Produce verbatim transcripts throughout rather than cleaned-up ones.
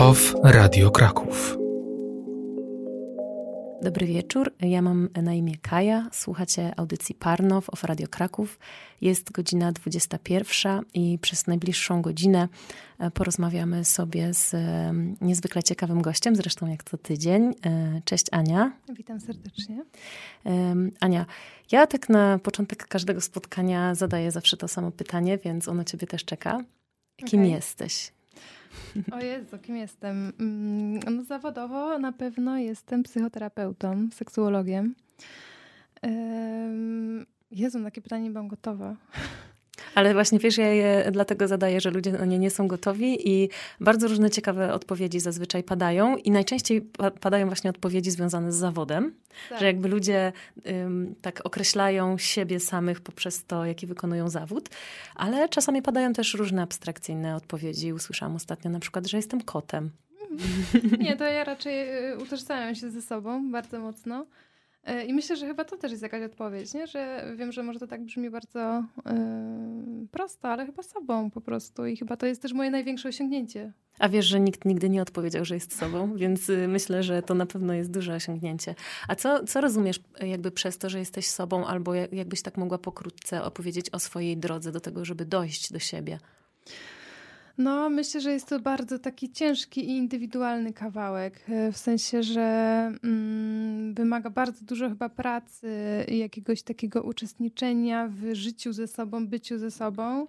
Off Radio Kraków. Dobry wieczór, ja mam na imię Kaja, słuchacie audycji Parnow Off Radio Kraków. Jest godzina dwudziesta pierwsza i przez najbliższą godzinę porozmawiamy sobie z niezwykle ciekawym gościem, zresztą jak co tydzień. Cześć Ania. Witam serdecznie. Ania, ja tak na początek każdego spotkania zadaję zawsze to samo pytanie, więc ono ciebie też czeka. Kim okay. jesteś? O Jezu, kim jestem? No, zawodowo na pewno jestem psychoterapeutą, seksuologiem. Jezu, na takie pytanie nie byłam gotowa. Ale właśnie wiesz, ja je dlatego zadaję, że ludzie na nie nie są gotowi i bardzo różne ciekawe odpowiedzi zazwyczaj padają i najczęściej padają właśnie odpowiedzi związane z zawodem, tak. Że jakby ludzie ym, tak określają siebie samych poprzez to, jaki wykonują zawód, ale czasami padają też różne abstrakcyjne odpowiedzi. Usłyszałam ostatnio na przykład, że jestem kotem. Nie, to ja raczej utożsamiam się ze sobą bardzo mocno. I myślę, że chyba to też jest jakaś odpowiedź, nie? Że wiem, że może to tak brzmi bardzo yy, prosto, ale chyba sobą po prostu i chyba to jest też moje największe osiągnięcie. A wiesz, że nikt nigdy nie odpowiedział, że jest sobą, więc myślę, że to na pewno jest duże osiągnięcie. A co, co rozumiesz jakby przez to, że jesteś sobą, albo jakbyś tak mogła pokrótce opowiedzieć o swojej drodze do tego, żeby dojść do siebie? No, myślę, że jest to bardzo taki ciężki i indywidualny kawałek, w sensie, że mm, wymaga bardzo dużo chyba pracy i jakiegoś takiego uczestniczenia w życiu ze sobą, byciu ze sobą.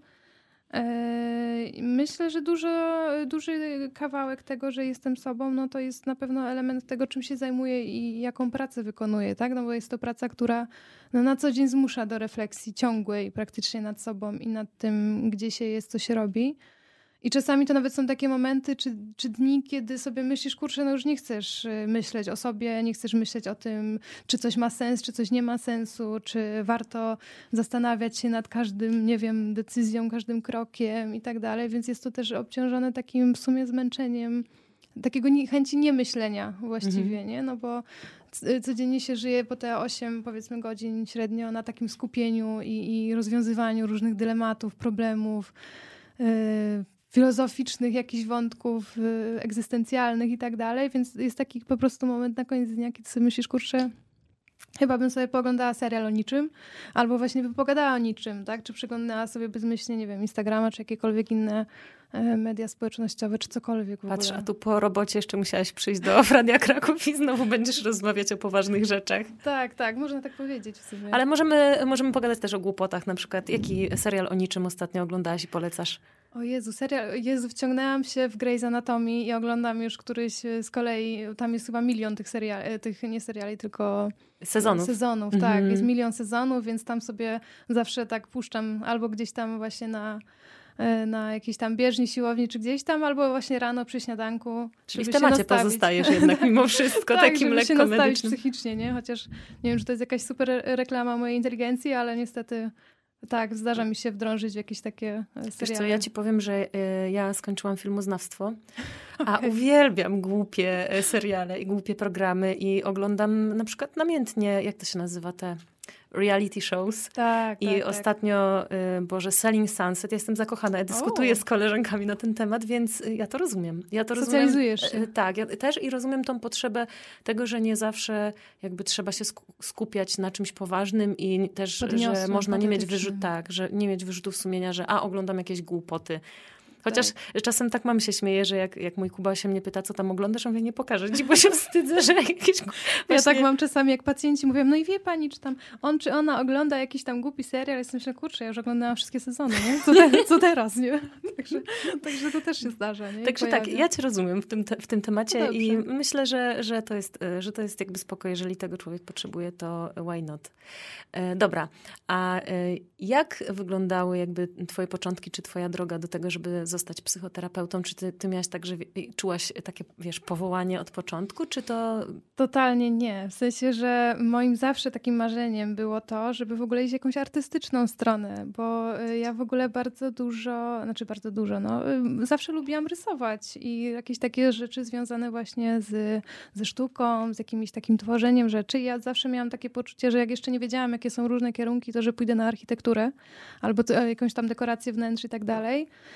Yy, myślę, że dużo, duży kawałek tego, że jestem sobą, no to jest na pewno element tego, czym się zajmuję i jaką pracę wykonuję, tak? No bo jest to praca, która no, na co dzień zmusza do refleksji ciągłej praktycznie nad sobą i nad tym, gdzie się jest, co się robi. I czasami to nawet są takie momenty czy, czy dni, kiedy sobie myślisz, kurczę, no już nie chcesz myśleć o sobie, nie chcesz myśleć o tym, czy coś ma sens, czy coś nie ma sensu, czy warto zastanawiać się nad każdym, nie wiem, decyzją, każdym krokiem i tak dalej. Więc jest to też obciążone takim w sumie zmęczeniem, takiego nie, chęci niemyślenia właściwie, mhm. nie? No bo codziennie się żyje po te osiem, powiedzmy, godzin średnio na takim skupieniu i, i rozwiązywaniu różnych dylematów, problemów, yy, filozoficznych jakichś wątków y, egzystencjalnych i tak dalej, więc jest taki po prostu moment na koniec dnia, kiedy sobie myślisz, kurczę, chyba bym sobie pooglądała serial o niczym, albo właśnie by pogadała o niczym, tak? Czy przyglądała sobie bezmyślnie, nie wiem, Instagrama, czy jakiekolwiek inne y, media społecznościowe, czy cokolwiek w ogóle. Patrz, a tu po robocie jeszcze musiałaś przyjść do Radia Kraków i znowu będziesz rozmawiać o poważnych rzeczach. Tak, tak, można tak powiedzieć w sumie. Ale możemy, możemy pogadać też o głupotach, na przykład jaki serial o niczym ostatnio oglądałaś i polecasz? O Jezu, serial, Jezu, wciągnęłam się w Grey's Anatomy i oglądam już któryś z kolei, tam jest chyba milion tych seriali, tych nie seriali, tylko sezonów. Sezonów, mhm. tak, jest milion sezonów, więc tam sobie zawsze tak puszczam albo gdzieś tam właśnie na, na jakiejś tam bieżni, siłowni, czy gdzieś tam, albo właśnie rano przy śniadanku. Czyli w temacie pozostajesz jednak mimo wszystko tak, takim lekko się nastawić medycznym. psychicznie, nie? Chociaż nie wiem, czy to jest jakaś super reklama mojej inteligencji, ale niestety... Tak, zdarza mi się wdrążyć w jakieś takie seriale. Wiesz co, ja ci powiem, że y, ja skończyłam filmoznawstwo, a okay. uwielbiam głupie seriale i głupie programy i oglądam na przykład namiętnie, jak to się nazywa, te reality shows. Tak, I tak, ostatnio, tak. Boże, Selling Sunset, ja jestem zakochana, ja dyskutuję o. z koleżankami na ten temat, więc ja to rozumiem. Ja to Socjalizujesz rozumiem, się. Tak, ja też i rozumiem tą potrzebę tego, że nie zawsze jakby trzeba się skupiać na czymś poważnym i też, Podniosłym, że można nie mieć wyrzut, tak, że nie mieć wyrzutów sumienia, że a, oglądam jakieś głupoty. Chociaż tak. czasem tak mam się śmieje, że jak, jak mój Kuba się mnie pyta, co tam oglądasz, on mówię, nie pokażę ci, bo się wstydzę, że jakieś... Właśnie... Ja tak mam czasami, jak pacjenci mówią, no i wie pani, czy tam on, czy ona ogląda jakiś tam głupi serial, ja sobie myślę, kurczę, ja już oglądałam wszystkie sezony, nie? Co, te, co teraz, nie? Także, także to też się zdarza, nie? Także tak, ja cię rozumiem w tym, te, w tym temacie no i myślę, że, że, to jest, że to jest jakby spoko, jeżeli tego człowiek potrzebuje, to why not? E, dobra, a e, jak wyglądały jakby twoje początki, czy twoja droga do tego, żeby zostać psychoterapeutą? Czy ty, ty miałaś tak, że czułaś takie, wiesz, powołanie od początku, czy to... Totalnie nie. W sensie, że moim zawsze takim marzeniem było to, żeby w ogóle iść jakąś artystyczną stronę, bo ja w ogóle bardzo dużo, znaczy bardzo dużo, no, zawsze lubiłam rysować i jakieś takie rzeczy związane właśnie z, ze sztuką, z jakimś takim tworzeniem rzeczy. I ja zawsze miałam takie poczucie, że jak jeszcze nie wiedziałam, jakie są różne kierunki, to że pójdę na architekturę albo to, jakąś tam dekorację wnętrz i tak dalej.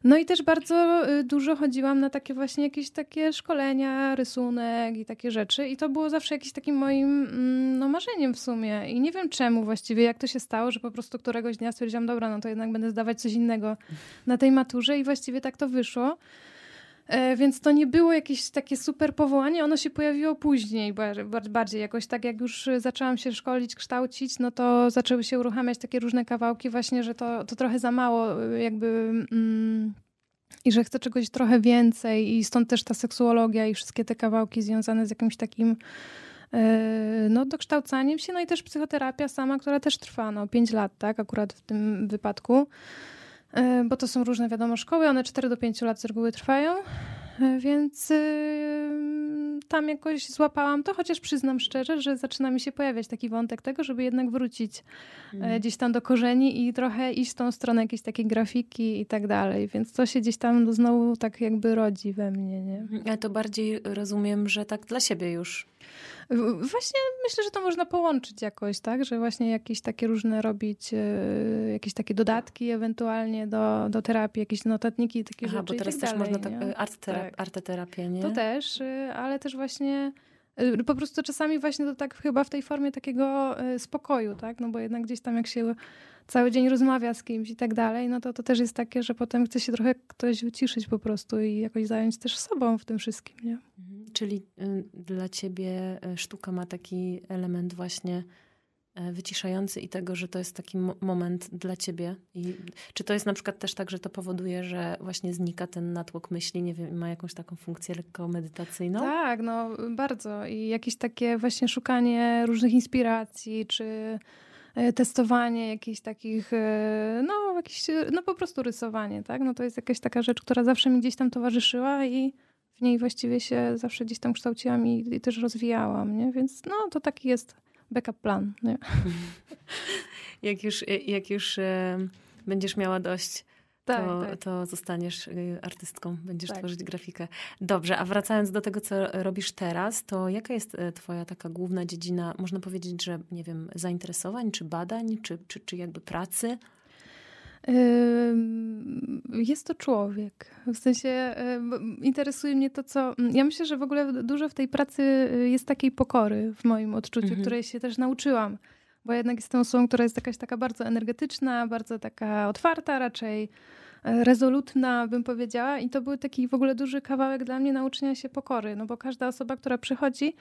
No i też bardzo dużo chodziłam na takie właśnie jakieś takie szkolenia, rysunek i takie rzeczy. I to było zawsze jakimś takim moim no, marzeniem w sumie. I nie wiem czemu właściwie, jak to się stało, że po prostu któregoś dnia stwierdziłam, dobra, no to jednak będę zdawać coś innego na tej maturze i właściwie tak to wyszło. Więc to nie było jakieś takie super powołanie, ono się pojawiło później bardziej jakoś tak, jak już zaczęłam się szkolić, kształcić, no to zaczęły się uruchamiać takie różne kawałki właśnie, że to, to trochę za mało jakby mm, i że chcę czegoś trochę więcej i stąd też ta seksuologia i wszystkie te kawałki związane z jakimś takim no, dokształcaniem się, no i też psychoterapia sama, która też trwa no, pięć lat, tak, akurat w tym wypadku. Bo to są różne, wiadomo, szkoły, one cztery do pięciu lat z reguły trwają, więc yy, tam jakoś złapałam to, chociaż przyznam szczerze, że zaczyna mi się pojawiać taki wątek tego, żeby jednak wrócić mm. gdzieś tam do korzeni i trochę iść w tą stronę jakiejś takiej grafiki i tak dalej, więc to się gdzieś tam znowu tak jakby rodzi we mnie, nie? Ja to bardziej rozumiem, że tak dla siebie już. Właśnie myślę, że to można połączyć jakoś, tak? Że właśnie jakieś takie różne robić, yy, jakieś takie dodatki ewentualnie do, do terapii, jakieś notatniki i takie Aha, rzeczy. bo teraz i też tak można dalej, tak, arteterapię, tak. arteterapię, nie? To też, yy, ale też właśnie yy, po prostu czasami właśnie to tak chyba w tej formie takiego yy, spokoju, tak? No bo jednak gdzieś tam jak się cały dzień rozmawia z kimś i tak dalej, no to to też jest takie, że potem chce się trochę ktoś wyciszyć po prostu i jakoś zająć też sobą w tym wszystkim, nie? Czyli y, dla ciebie sztuka ma taki element właśnie y, wyciszający i tego, że to jest taki mo- moment dla ciebie. I czy to jest na przykład też tak, że to powoduje, że właśnie znika ten natłok myśli, nie wiem, ma jakąś taką funkcję lekko medytacyjną? Tak, no bardzo. I jakieś takie właśnie szukanie różnych inspiracji, czy testowanie jakichś takich, no, jakieś, no po prostu rysowanie, tak? No to jest jakaś taka rzecz, która zawsze mi gdzieś tam towarzyszyła i w niej właściwie się zawsze gdzieś tam kształciłam i, i też rozwijałam, nie? Więc no to taki jest backup plan, nie? Jak już, jak już e, będziesz miała dość, tak, to, tak. to zostaniesz artystką, będziesz tak. tworzyć grafikę. Dobrze, a wracając do tego, co robisz teraz, to jaka jest twoja taka główna dziedzina, można powiedzieć, że nie wiem, zainteresowań, czy badań, czy, czy, czy jakby pracy? Jest to człowiek. W sensie interesuje mnie to, co... Ja myślę, że w ogóle dużo w tej pracy jest takiej pokory w moim odczuciu, mhm. której się też nauczyłam. Bo jednak jestem osobą, która jest jakaś taka bardzo energetyczna, bardzo taka otwarta, raczej rezolutna, bym powiedziała. I to był taki w ogóle duży kawałek dla mnie nauczenia się pokory. No bo każda osoba, która przychodzi,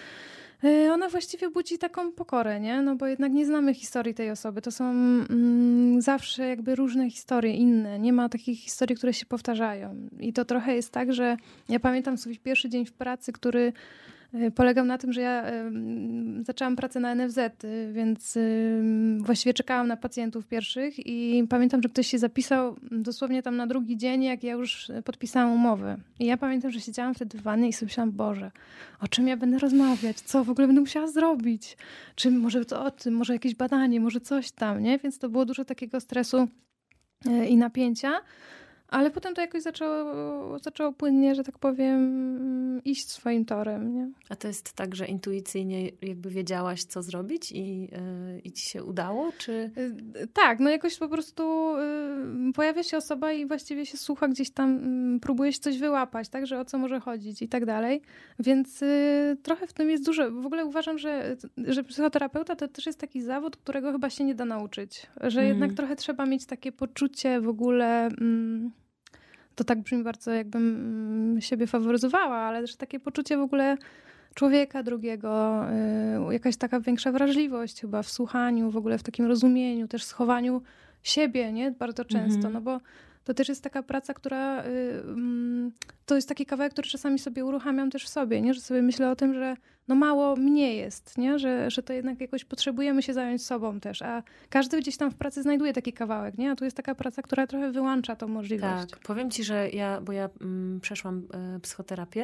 ona właściwie budzi taką pokorę, nie? No bo jednak nie znamy historii tej osoby. To są mm, zawsze jakby różne historie, inne. Nie ma takich historii, które się powtarzają. I to trochę jest tak, że ja pamiętam swój pierwszy dzień w pracy, który polegał na tym, że ja y, zaczęłam pracę na N F Z, y, więc y, właściwie czekałam na pacjentów pierwszych i pamiętam, że ktoś się zapisał dosłownie tam na drugi dzień, jak ja już podpisałam umowę. I ja pamiętam, że siedziałam wtedy w wannie i sobie myślałam, Boże, o czym ja będę rozmawiać? Co w ogóle będę musiała zrobić? Czy może to o tym, może jakieś badanie, może coś tam, nie? Więc to było dużo takiego stresu y, i napięcia. Ale potem to jakoś zaczęło, zaczęło płynnie, że tak powiem, iść swoim torem. Nie? A to jest tak, że intuicyjnie jakby wiedziałaś, co zrobić i, yy, i ci się udało? Czy... Yy, tak, no jakoś po prostu yy, pojawia się osoba i właściwie się słucha gdzieś tam, yy, próbuje się coś wyłapać, tak, że o co może chodzić i tak dalej. Więc yy, trochę w tym jest dużo. W ogóle uważam, że, że psychoterapeuta to też jest taki zawód, którego chyba się nie da nauczyć. Że mm. jednak trochę trzeba mieć takie poczucie w ogóle... Yy, to tak brzmi bardzo, jakbym siebie faworyzowała, ale też takie poczucie w ogóle człowieka drugiego, yy, jakaś taka większa wrażliwość chyba w słuchaniu, w ogóle w takim rozumieniu, też schowaniu siebie, nie? Bardzo często, mm-hmm. no bo to też jest taka praca, która yy, yy, to jest taki kawałek, który czasami sobie uruchamiam też w sobie, nie? Że sobie myślę o tym, że no mało mnie jest, nie? Że, że to jednak jakoś potrzebujemy się zająć sobą też, a każdy gdzieś tam w pracy znajduje taki kawałek, nie? A tu jest taka praca, która trochę wyłącza tą możliwość. Tak, powiem ci, że ja, bo ja mm, przeszłam y, psychoterapię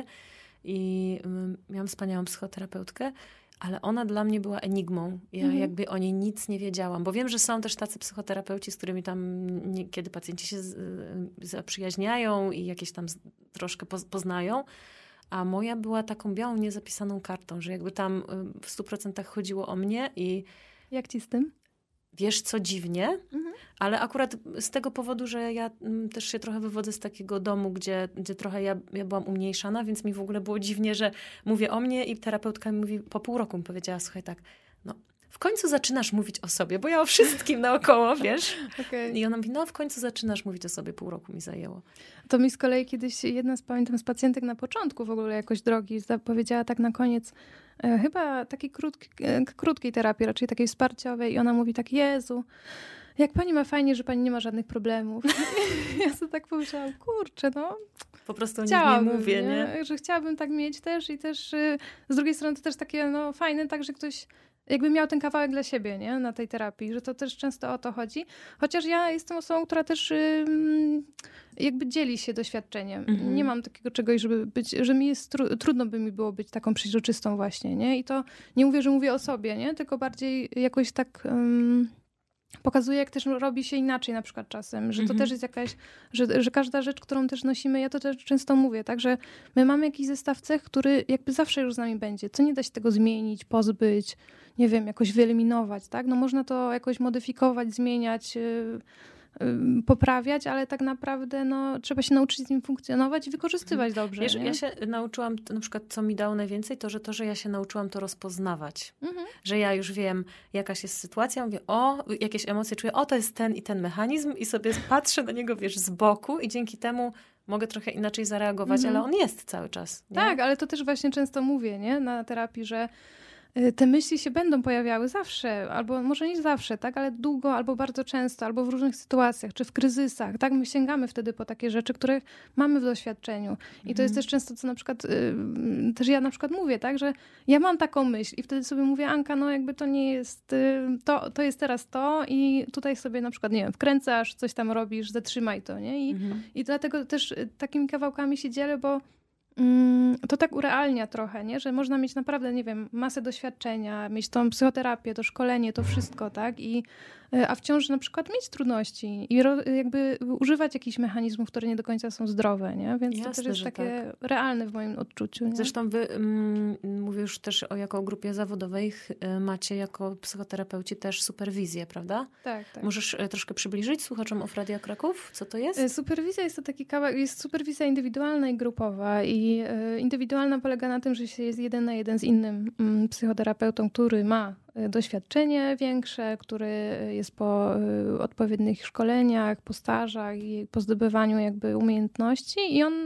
i y, miałam wspaniałą psychoterapeutkę, ale ona dla mnie była enigmą. Ja mhm. jakby o niej nic nie wiedziałam, bo wiem, że są też tacy psychoterapeuci, z którymi tam niekiedy pacjenci się z, y, zaprzyjaźniają i jakieś tam z, troszkę poz, poznają, a moja była taką białą, niezapisaną kartą, że jakby tam w stu procentach chodziło o mnie i... Jak ci z tym? wiesz co, dziwnie, mhm. ale akurat z tego powodu, że ja m, też się trochę wywodzę z takiego domu, gdzie, gdzie trochę ja, ja byłam umniejszana, więc mi w ogóle było dziwnie, że mówię o mnie i terapeutka mi mówi, po pół roku mi powiedziała, słuchaj tak, no w końcu zaczynasz mówić o sobie, bo ja o wszystkim naokoło, wiesz. Okay. I ona mówi, no w końcu zaczynasz mówić o sobie, pół roku mi zajęło. To mi z kolei kiedyś jedna z, pamiętam, z pacjentek na początku w ogóle jakoś drogi powiedziała tak na koniec, e, chyba takiej krótki, e, krótkiej terapii, raczej takiej wsparciowej i ona mówi tak, Jezu, jak pani ma fajnie, że pani nie ma żadnych problemów. Ja sobie tak pomyślałam, kurczę, no. Po prostu o nich nie mówię, nie? nie? Że chciałabym tak mieć też i też y, z drugiej strony to też takie no fajne, tak, że ktoś jakby miał ten kawałek dla siebie, nie? Na tej terapii, że to też często o to chodzi. Chociaż ja jestem osobą, która też y, jakby dzieli się doświadczeniem. Mm-hmm. Nie mam takiego czegoś, żeby być, że mi jest tru- trudno by mi było być taką przeźroczystą właśnie, nie? I to nie mówię, że mówię o sobie, nie? Tylko bardziej jakoś tak... Um, pokazuje, jak też robi się inaczej na przykład czasem, że to mm-hmm. też jest jakaś, że, że każda rzecz, którą też nosimy, ja to też często mówię, tak, że my mamy jakiś zestaw cech, który jakby zawsze już z nami będzie, co nie da się tego zmienić, pozbyć, nie wiem, jakoś wyeliminować, tak, no można to jakoś modyfikować, zmieniać, yy, yy, poprawiać, ale tak naprawdę no, trzeba się nauczyć z nim funkcjonować i wykorzystywać mm. dobrze. Wiesz, nie? ja się nauczyłam, na przykład co mi dało najwięcej, to że to, że ja się nauczyłam to rozpoznawać. Mm-hmm. Że ja już wiem, jakaś jest sytuacja, mówię, o, jakieś emocje czuję, o, to jest ten i ten mechanizm i sobie patrzę na niego, wiesz, z boku i dzięki temu mogę trochę inaczej zareagować, mm-hmm. ale on jest cały czas. Nie? Tak, ale to też właśnie często mówię, nie, na terapii, że te myśli się będą pojawiały zawsze, albo może nie zawsze, tak, ale długo, albo bardzo często, albo w różnych sytuacjach, czy w kryzysach, tak, my sięgamy wtedy po takie rzeczy, które mamy w doświadczeniu. I mhm. to jest też często, co na przykład, y, też ja na przykład mówię, tak, że ja mam taką myśl i wtedy sobie mówię, Anka, no jakby to nie jest, y, to, to jest teraz to i tutaj sobie na przykład, nie wiem, wkręcasz, coś tam robisz, zatrzymaj to, nie? I, mhm. i dlatego też takimi kawałkami się dzielę, bo to tak urealnia trochę, nie? Że można mieć naprawdę, nie wiem, masę doświadczenia, mieć tą psychoterapię, to szkolenie, to wszystko, tak? I, a wciąż na przykład mieć trudności i ro, jakby używać jakichś mechanizmów, które nie do końca są zdrowe, nie? Więc Jasne, to też jest takie tak. realne w moim odczuciu. Nie? Zresztą wy, mm, mówię już też o jako grupie zawodowej, macie jako psychoterapeuci też superwizję, prawda? Tak, tak. Możesz troszkę przybliżyć słuchaczom of Radia Kraków? Co to jest? Superwizja jest to taki kawałek, jest superwizja indywidualna i grupowa i y, indywidualna polega na tym, że się jest jeden na jeden z innym mm, psychoterapeutą, który ma doświadczenie większe, który jest po y, odpowiednich szkoleniach, po stażach i po zdobywaniu jakby umiejętności i on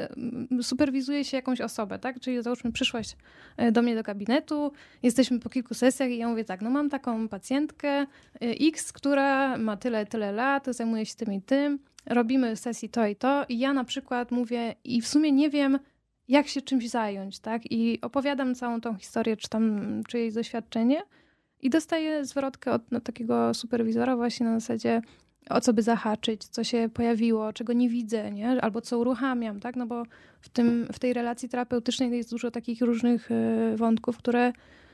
y, superwizuje się jakąś osobę, tak? Czyli załóżmy przyszłaś do mnie do gabinetu, jesteśmy po kilku sesjach i ja mówię tak, no mam taką pacjentkę y, X, która ma tyle, tyle lat, zajmuje się tym i tym, robimy sesji to i to i ja na przykład mówię i w sumie nie wiem, jak się czymś zająć, tak? I opowiadam całą tą historię, czy tam czyjeś doświadczenie i dostaję zwrotkę od no, takiego superwizora właśnie na zasadzie o co by zahaczyć, co się pojawiło, czego nie widzę, nie? Albo co uruchamiam, tak? No bo w, tym, w tej relacji terapeutycznej jest dużo takich różnych y, wątków, które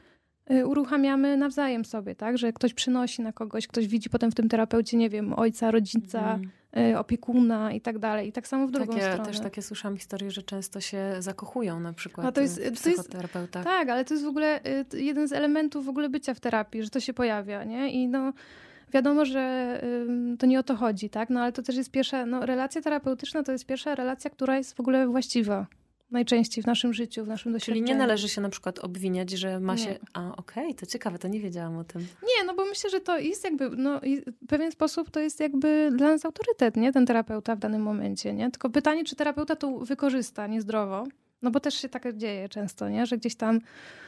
y, uruchamiamy nawzajem sobie, tak? Że ktoś przynosi na kogoś, ktoś widzi potem w tym terapeucie, nie wiem, ojca, rodzica, mm. opiekuna i tak dalej. I tak samo w drugą takie, stronę. Też takie słyszałam historie, że często się zakochują na przykład no to jest, w psychoterapeutach. To jest, tak, ale to jest w ogóle jeden z elementów w ogóle bycia w terapii, że to się pojawia, nie? I no wiadomo, że y, to nie o to chodzi, tak? No ale to też jest pierwsza, no relacja terapeutyczna to jest pierwsza relacja, która jest w ogóle właściwa. Najczęściej w naszym życiu, w naszym doświadczeniu. Czyli nie należy się na przykład obwiniać, że ma nie. się... A, okej, okay, to ciekawe, to nie wiedziałam o tym. Nie, no bo myślę, że to jest jakby, no w pewien sposób to jest jakby dla nas autorytet, nie? Ten terapeuta w danym momencie, nie? Tylko pytanie, czy terapeuta to wykorzysta niezdrowo, no bo też się tak dzieje często, nie? Że gdzieś tam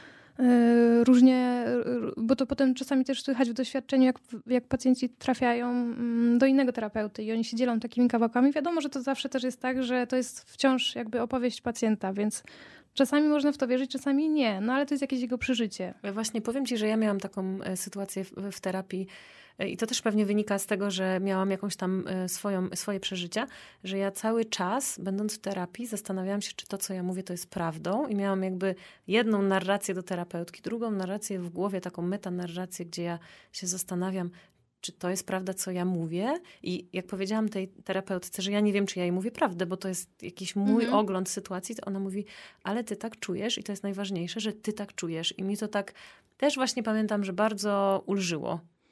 yy, różnie, bo to potem czasami też słychać w doświadczeniu, jak, jak pacjenci trafiają do innego terapeuty i oni się dzielą takimi kawałkami. Wiadomo, że to zawsze też jest tak, że to jest wciąż jakby opowieść pacjenta, więc czasami można w to wierzyć, czasami nie, no ale to jest jakieś jego przeżycie. Ja właśnie powiem ci, że ja miałam taką sytuację w, w terapii i to też pewnie wynika z tego, że miałam jakąś tam swoją, swoje przeżycia, że ja cały czas, będąc w terapii, zastanawiałam się, czy to, co ja mówię, to jest prawdą i miałam jakby jedną narrację do terapeutki, drugą narrację w głowie, taką metanarrację, gdzie ja się zastanawiam, czy to jest prawda, co ja mówię. I jak powiedziałam tej terapeutce, że ja nie wiem, czy ja jej mówię prawdę, bo to jest jakiś mój mhm. ogląd sytuacji, to ona mówi, ale ty tak czujesz i to jest najważniejsze, że ty tak czujesz. I mi to tak też właśnie pamiętam, że bardzo ulżyło.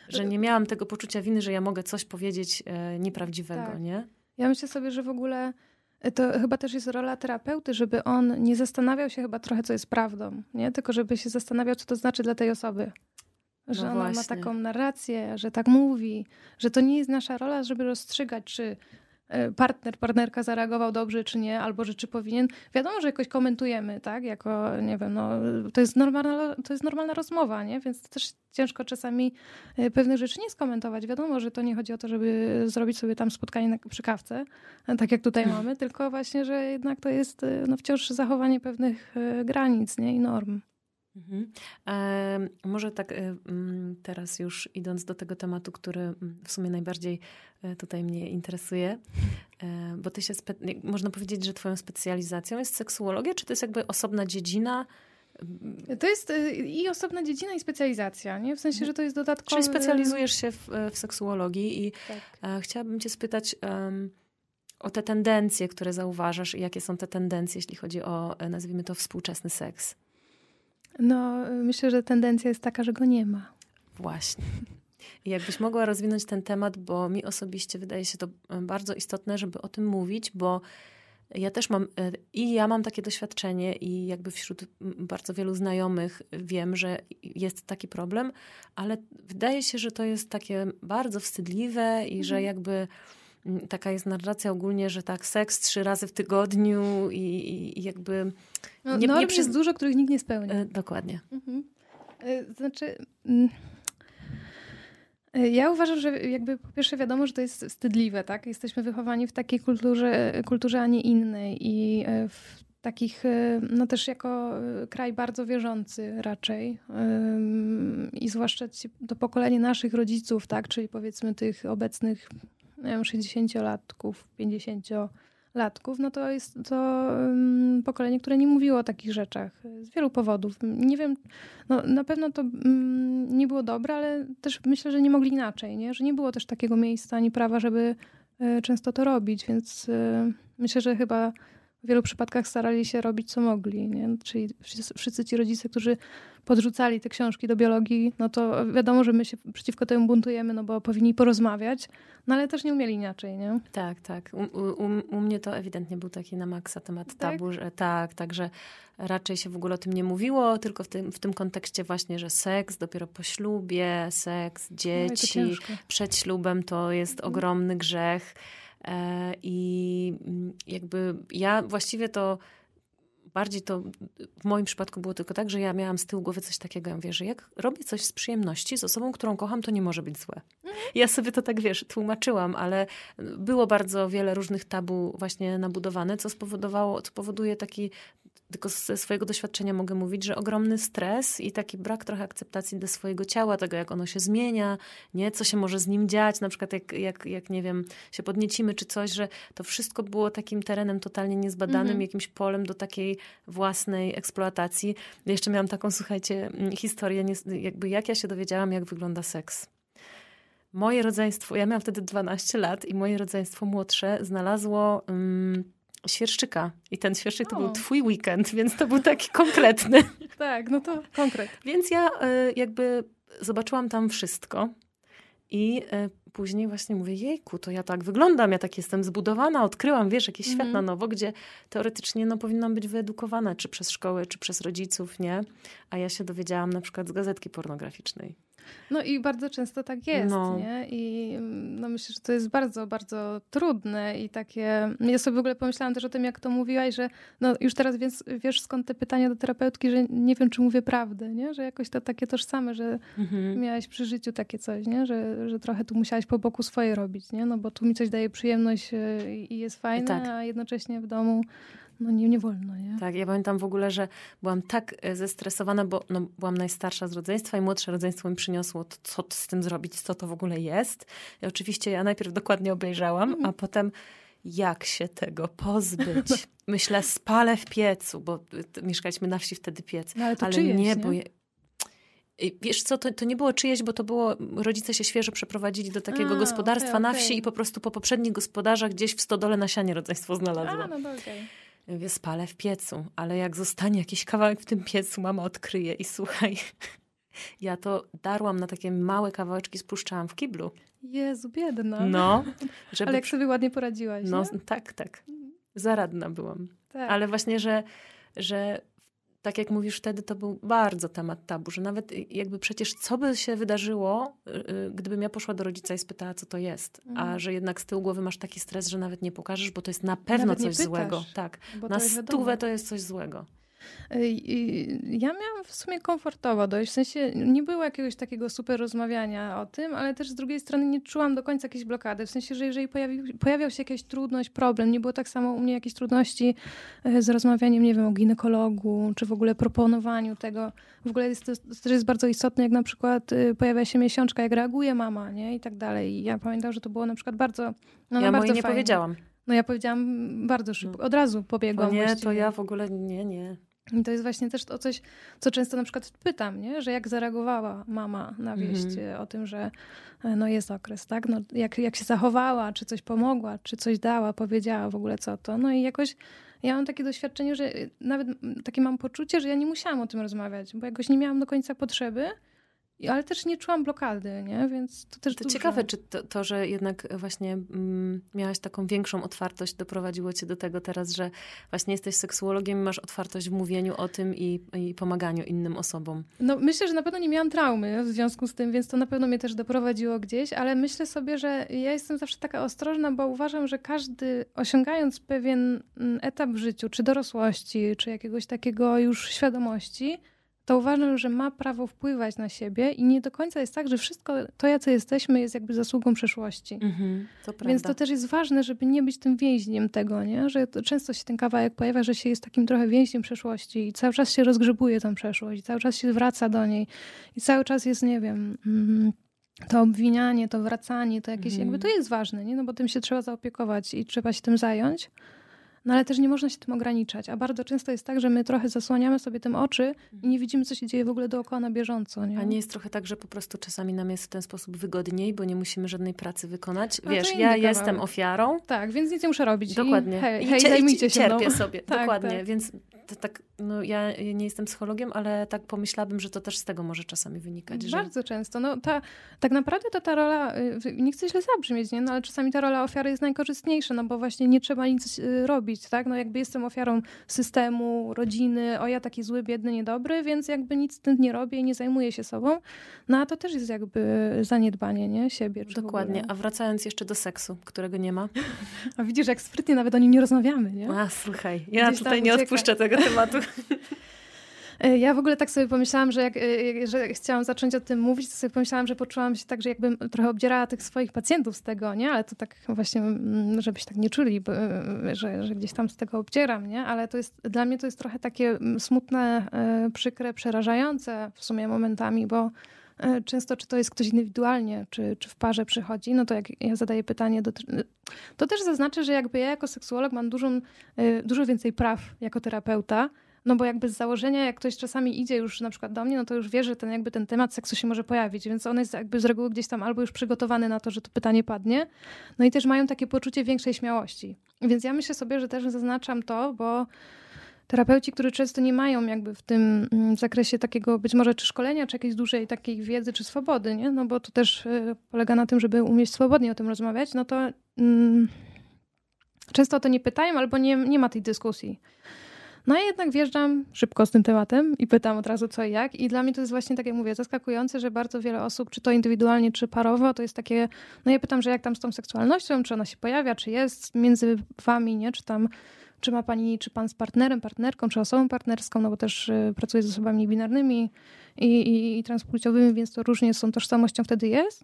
Że nie miałam tego poczucia winy, że ja mogę coś powiedzieć e, nieprawdziwego, tak. nie? Ja myślę sobie, że w ogóle to chyba też jest rola terapeuty, żeby on nie zastanawiał się chyba trochę, co jest prawdą, nie? Tylko żeby się zastanawiał, co to znaczy dla tej osoby. Że no ona właśnie. ma taką narrację, że tak mówi, że to nie jest nasza rola, żeby rozstrzygać, czy partner, partnerka zareagował dobrze, czy nie, albo że czy powinien. Wiadomo, że jakoś komentujemy, tak? Jako, nie wiem, no, to jest normalna, to jest normalna rozmowa, nie? Więc też ciężko czasami pewnych rzeczy nie skomentować. Wiadomo, że to nie chodzi o to, żeby zrobić sobie tam spotkanie na, przy kawce, tak jak tutaj mamy, tylko właśnie, że jednak to jest no, wciąż zachowanie pewnych granic, nie? I norm. Mhm. E, może tak e, teraz już idąc do tego tematu, który w sumie najbardziej e, tutaj mnie interesuje, e, bo ty się, spe- można powiedzieć, że twoją specjalizacją jest seksuologia, czy to jest jakby osobna dziedzina? To jest i osobna dziedzina, i specjalizacja, nie? W sensie, że to jest dodatkowe... Czyli specjalizujesz się w, w seksuologii i tak. e, chciałabym cię spytać um, o te tendencje, które zauważasz i jakie są te tendencje, jeśli chodzi o, nazwijmy to, współczesny seks. No, myślę, że tendencja jest taka, że go nie ma. Właśnie. I jakbyś mogła rozwinąć ten temat, bo mi osobiście wydaje się to bardzo istotne, żeby o tym mówić, bo ja też mam, i ja mam takie doświadczenie i jakby wśród bardzo wielu znajomych wiem, że jest taki problem, ale wydaje się, że to jest takie bardzo wstydliwe i mhm. że jakby taka jest narracja ogólnie, że tak, seks trzy razy w tygodniu i, i jakby... No, nie, norm nie przy... jest dużo, których nikt nie spełnia. E, dokładnie. Mhm. E, znaczy... Mm. Ja uważam, że jakby po pierwsze wiadomo, że to jest wstydliwe, tak? Jesteśmy wychowani w takiej kulturze, kulturze, a nie innej i w takich, no też jako kraj bardzo wierzący raczej i zwłaszcza to pokolenie naszych rodziców, tak? Czyli powiedzmy tych obecnych, nie wiem, sześćdziesięciolatków, pięćdziesięciolatków, no to jest to um, pokolenie, które nie mówiło o takich rzeczach z wielu powodów. Nie wiem, no na pewno to um, nie było dobre, ale też myślę, że nie mogli inaczej, nie? Że nie było też takiego miejsca ani prawa, żeby y, często to robić, więc y, myślę, że chyba w wielu przypadkach starali się robić, co mogli, nie? Czyli wszyscy, wszyscy ci rodzice, którzy podrzucali te książki do biologii, no to wiadomo, że my się przeciwko temu buntujemy, no bo powinni porozmawiać, no ale też nie umieli inaczej, nie? Tak, tak. U, u, u mnie to ewidentnie był taki na maksa temat tabu, tak? że tak, także raczej się w ogóle o tym nie mówiło, tylko w tym, w tym kontekście właśnie, że seks dopiero po ślubie, seks, dzieci, no przed ślubem to jest mhm. ogromny grzech. I jakby ja właściwie to bardziej to w moim przypadku było tylko tak, że ja miałam z tyłu głowy coś takiego, ja mówię, że jak robię coś z przyjemności z osobą, którą kocham, to nie może być złe. Ja sobie to tak, wiesz, tłumaczyłam, ale było bardzo wiele różnych tabu właśnie nabudowane, co spowodowało, co powoduje taki, tylko ze swojego doświadczenia mogę mówić, że ogromny stres i taki brak trochę akceptacji do swojego ciała, tego jak ono się zmienia, nie, co się może z nim dziać, na przykład jak, jak, jak nie wiem, się podniecimy czy coś, że to wszystko było takim terenem totalnie niezbadanym, mhm. jakimś polem do takiej własnej eksploatacji. Jeszcze miałam taką, słuchajcie, historię, jakby jak ja się dowiedziałam, jak wygląda seks. Moje rodzeństwo, ja miałam wtedy dwanaście lat i moje rodzeństwo młodsze znalazło um, świerszczyka. I ten świerszczyk to o. był twój weekend, więc to był taki konkretny. Tak, no to konkret. Więc ja y, jakby zobaczyłam tam wszystko i y, później właśnie mówię, jejku, to ja tak wyglądam, ja tak jestem zbudowana, odkryłam, wiesz, jakiś świat mm. na nowo, gdzie teoretycznie no, powinnam być wyedukowana, czy przez szkołę, czy przez rodziców, nie? A ja się dowiedziałam na przykład z gazetki pornograficznej. No i bardzo często tak jest, no. nie? I no myślę, że to jest bardzo, bardzo trudne i takie... Ja sobie w ogóle pomyślałam też o tym, jak to mówiłaś, że no już teraz wiesz, wiesz skąd te pytania do terapeutki, że nie wiem, czy mówię prawdę, nie? Że jakoś to takie tożsame, że mhm. miałaś przy życiu takie coś, nie? Że, że trochę tu musiałaś po boku swoje robić, nie? No bo tu mi coś daje przyjemność i jest fajne, tak. a jednocześnie w domu no nie, nie wolno, nie? Tak, ja pamiętam w ogóle, że byłam tak zestresowana, bo no, byłam najstarsza z rodzeństwa i młodsze rodzeństwo mi przyniosło, to, co z tym zrobić, co to w ogóle jest. I oczywiście ja najpierw dokładnie obejrzałam, mm. a potem jak się tego pozbyć? Myślę, spalę w piecu, bo mieszkaliśmy na wsi wtedy piec. No, ale to ale czyjeś, nie, nie? bo je... Wiesz co, to, to nie było czyjeś, bo to było, rodzice się świeżo przeprowadzili do takiego a, gospodarstwa okay, na wsi okay. i po prostu po poprzednich gospodarzach gdzieś w stodole nasianie rodzeństwo znalazło. A, no to okej. Ja mówię, spalę w piecu, ale jak zostanie jakiś kawałek w tym piecu, mama odkryje i słuchaj, Ja to darłam na takie małe kawałeczki, spuszczałam w kiblu. Jezu, biedna. No. Żeby... Ale jak sobie ładnie poradziłaś, No nie? tak, tak. Zaradna byłam. Tak. Ale właśnie, że, że tak jak mówisz, wtedy to był bardzo temat tabu, że nawet jakby przecież co by się wydarzyło, gdybym ja poszła do rodzica i spytała, co to jest, mhm. a że jednak z tyłu głowy masz taki stres, że nawet nie pokażesz, bo to jest na pewno nawet coś złego. Tak. Na stówę to jest coś złego. Ja miałam w sumie komfortowo dość, w sensie nie było jakiegoś takiego super rozmawiania o tym, ale też z drugiej strony nie czułam do końca jakiejś blokady, w sensie, że jeżeli pojawił, pojawiał się jakaś trudność, problem, nie było tak samo u mnie jakiejś trudności z rozmawianiem, nie wiem, o ginekologu, czy w ogóle proponowaniu tego. W ogóle jest to, to też jest bardzo istotne, jak na przykład pojawia się miesiączka, jak reaguje mama, nie? I tak dalej. I ja pamiętam, że to było na przykład bardzo no, Ja bardzo mojej nie fajne. powiedziałam. No ja powiedziałam bardzo szybko, od razu pobiegłam. O nie, właściwie. to ja w ogóle nie, nie. I to jest właśnie też to coś, co często na przykład pytam, nie? Że jak zareagowała mama na wieść mm-hmm. o tym, że no jest okres, tak? No, jak, jak się zachowała, czy coś pomogła, czy coś dała, powiedziała w ogóle co to. No i jakoś ja mam takie doświadczenie, że nawet takie mam poczucie, że ja nie musiałam o tym rozmawiać, bo jakoś nie miałam do końca potrzeby, ale też nie czułam blokady, nie? Więc to też To dużo. ciekawe, czy to, to że jednak właśnie mm, miałaś taką większą otwartość, doprowadziło cię do tego teraz, że właśnie jesteś seksuologiem i masz otwartość w mówieniu o tym i, i pomaganiu innym osobom. No myślę, że na pewno nie miałam traumy w związku z tym, więc to na pewno mnie też doprowadziło gdzieś, ale myślę sobie, że ja jestem zawsze taka ostrożna, bo uważam, że każdy osiągając pewien etap w życiu, czy dorosłości, czy jakiegoś takiego już świadomości, to uważam, że ma prawo wpływać na siebie i nie do końca jest tak, że wszystko to, jacy jesteśmy, jest jakby zasługą przeszłości. Mm-hmm, to prawda. Więc to też jest ważne, żeby nie być tym więźniem tego, nie? Że to często się ten kawałek pojawia, że się jest takim trochę więźniem przeszłości i cały czas się rozgrzebuje tą przeszłość i cały czas się wraca do niej i cały czas jest, nie wiem... Mm, to obwinianie, to wracanie, to jakieś, mm-hmm. jakby to jest ważne, nie? No bo tym się trzeba zaopiekować i trzeba się tym zająć. No ale też nie można się tym ograniczać, a bardzo często jest tak, że my trochę zasłaniamy sobie tym oczy i nie widzimy, co się dzieje w ogóle dookoła na bieżąco. Nie? A nie jest trochę tak, że po prostu czasami nam jest w ten sposób wygodniej, bo nie musimy żadnej pracy wykonać? A Wiesz, ja kawałek. jestem ofiarą. Tak, więc nic nie muszę robić. Dokładnie. I hej, I hej, cie- zajmijcie i się cierpię mną. sobie, tak, dokładnie. tak. Więc to tak, no ja nie jestem psychologiem, ale tak pomyślałabym, że to też z tego może czasami wynikać. Bardzo że... często. No ta, tak naprawdę to ta rola, nie chcę źle zabrzmieć, nie? No, ale czasami ta rola ofiary jest najkorzystniejsza, no bo właśnie nie trzeba nic robić, tak? No jakby jestem ofiarą systemu, rodziny, o ja taki zły, biedny, niedobry, więc jakby nic z tym nie robię i nie zajmuję się sobą. No a to też jest jakby zaniedbanie, nie? Siebie. Czy Dokładnie. A wracając jeszcze do seksu, którego nie ma. A widzisz, jak sprytnie nawet o nim nie rozmawiamy, nie? A, słuchaj, ja Gdzieś tutaj nie ucieka. odpuszczę tego tematu. Ja w ogóle tak sobie pomyślałam, że jak że chciałam zacząć o tym mówić, to sobie pomyślałam, że poczułam się tak, że jakbym trochę obdzierała tych swoich pacjentów z tego, nie? Ale to tak właśnie, żebyś tak nie czuli, bo, że, że gdzieś tam z tego obdzieram, nie? Ale to jest, dla mnie to jest trochę takie smutne, przykre, przerażające w sumie momentami, bo często czy to jest ktoś indywidualnie, czy, czy w parze przychodzi, no to jak ja zadaję pytanie, do, to też zaznaczę, że jakby ja jako seksuolog mam dużą, dużo więcej praw jako terapeuta, no bo jakby z założenia, jak ktoś czasami idzie już na przykład do mnie, no to już wie, że ten, jakby ten temat seksu się może pojawić, więc on jest jakby z reguły gdzieś tam albo już przygotowany na to, że to pytanie padnie, no i też mają takie poczucie większej śmiałości. Więc ja myślę sobie, że też zaznaczam to, bo terapeuci, którzy często nie mają jakby w tym zakresie takiego być może czy szkolenia, czy jakiejś dużej takiej wiedzy, czy swobody, nie? No bo to też polega na tym, żeby umieć swobodnie o tym rozmawiać, no to mm, często o to nie pytają albo nie, nie ma tej dyskusji. No ja jednak wjeżdżam szybko z tym tematem i pytam od razu co i jak. I dla mnie to jest właśnie, tak jak mówię, zaskakujące, że bardzo wiele osób, czy to indywidualnie, czy parowo, to jest takie, no ja pytam, że jak tam z tą seksualnością, czy ona się pojawia, czy jest między wami, nie? Czy tam, czy ma pani, czy pan z partnerem, partnerką, czy osobą partnerską, no bo też y, pracuję z osobami binarnymi i, i, i transpłciowymi, więc to różnie z tą tożsamością wtedy jest.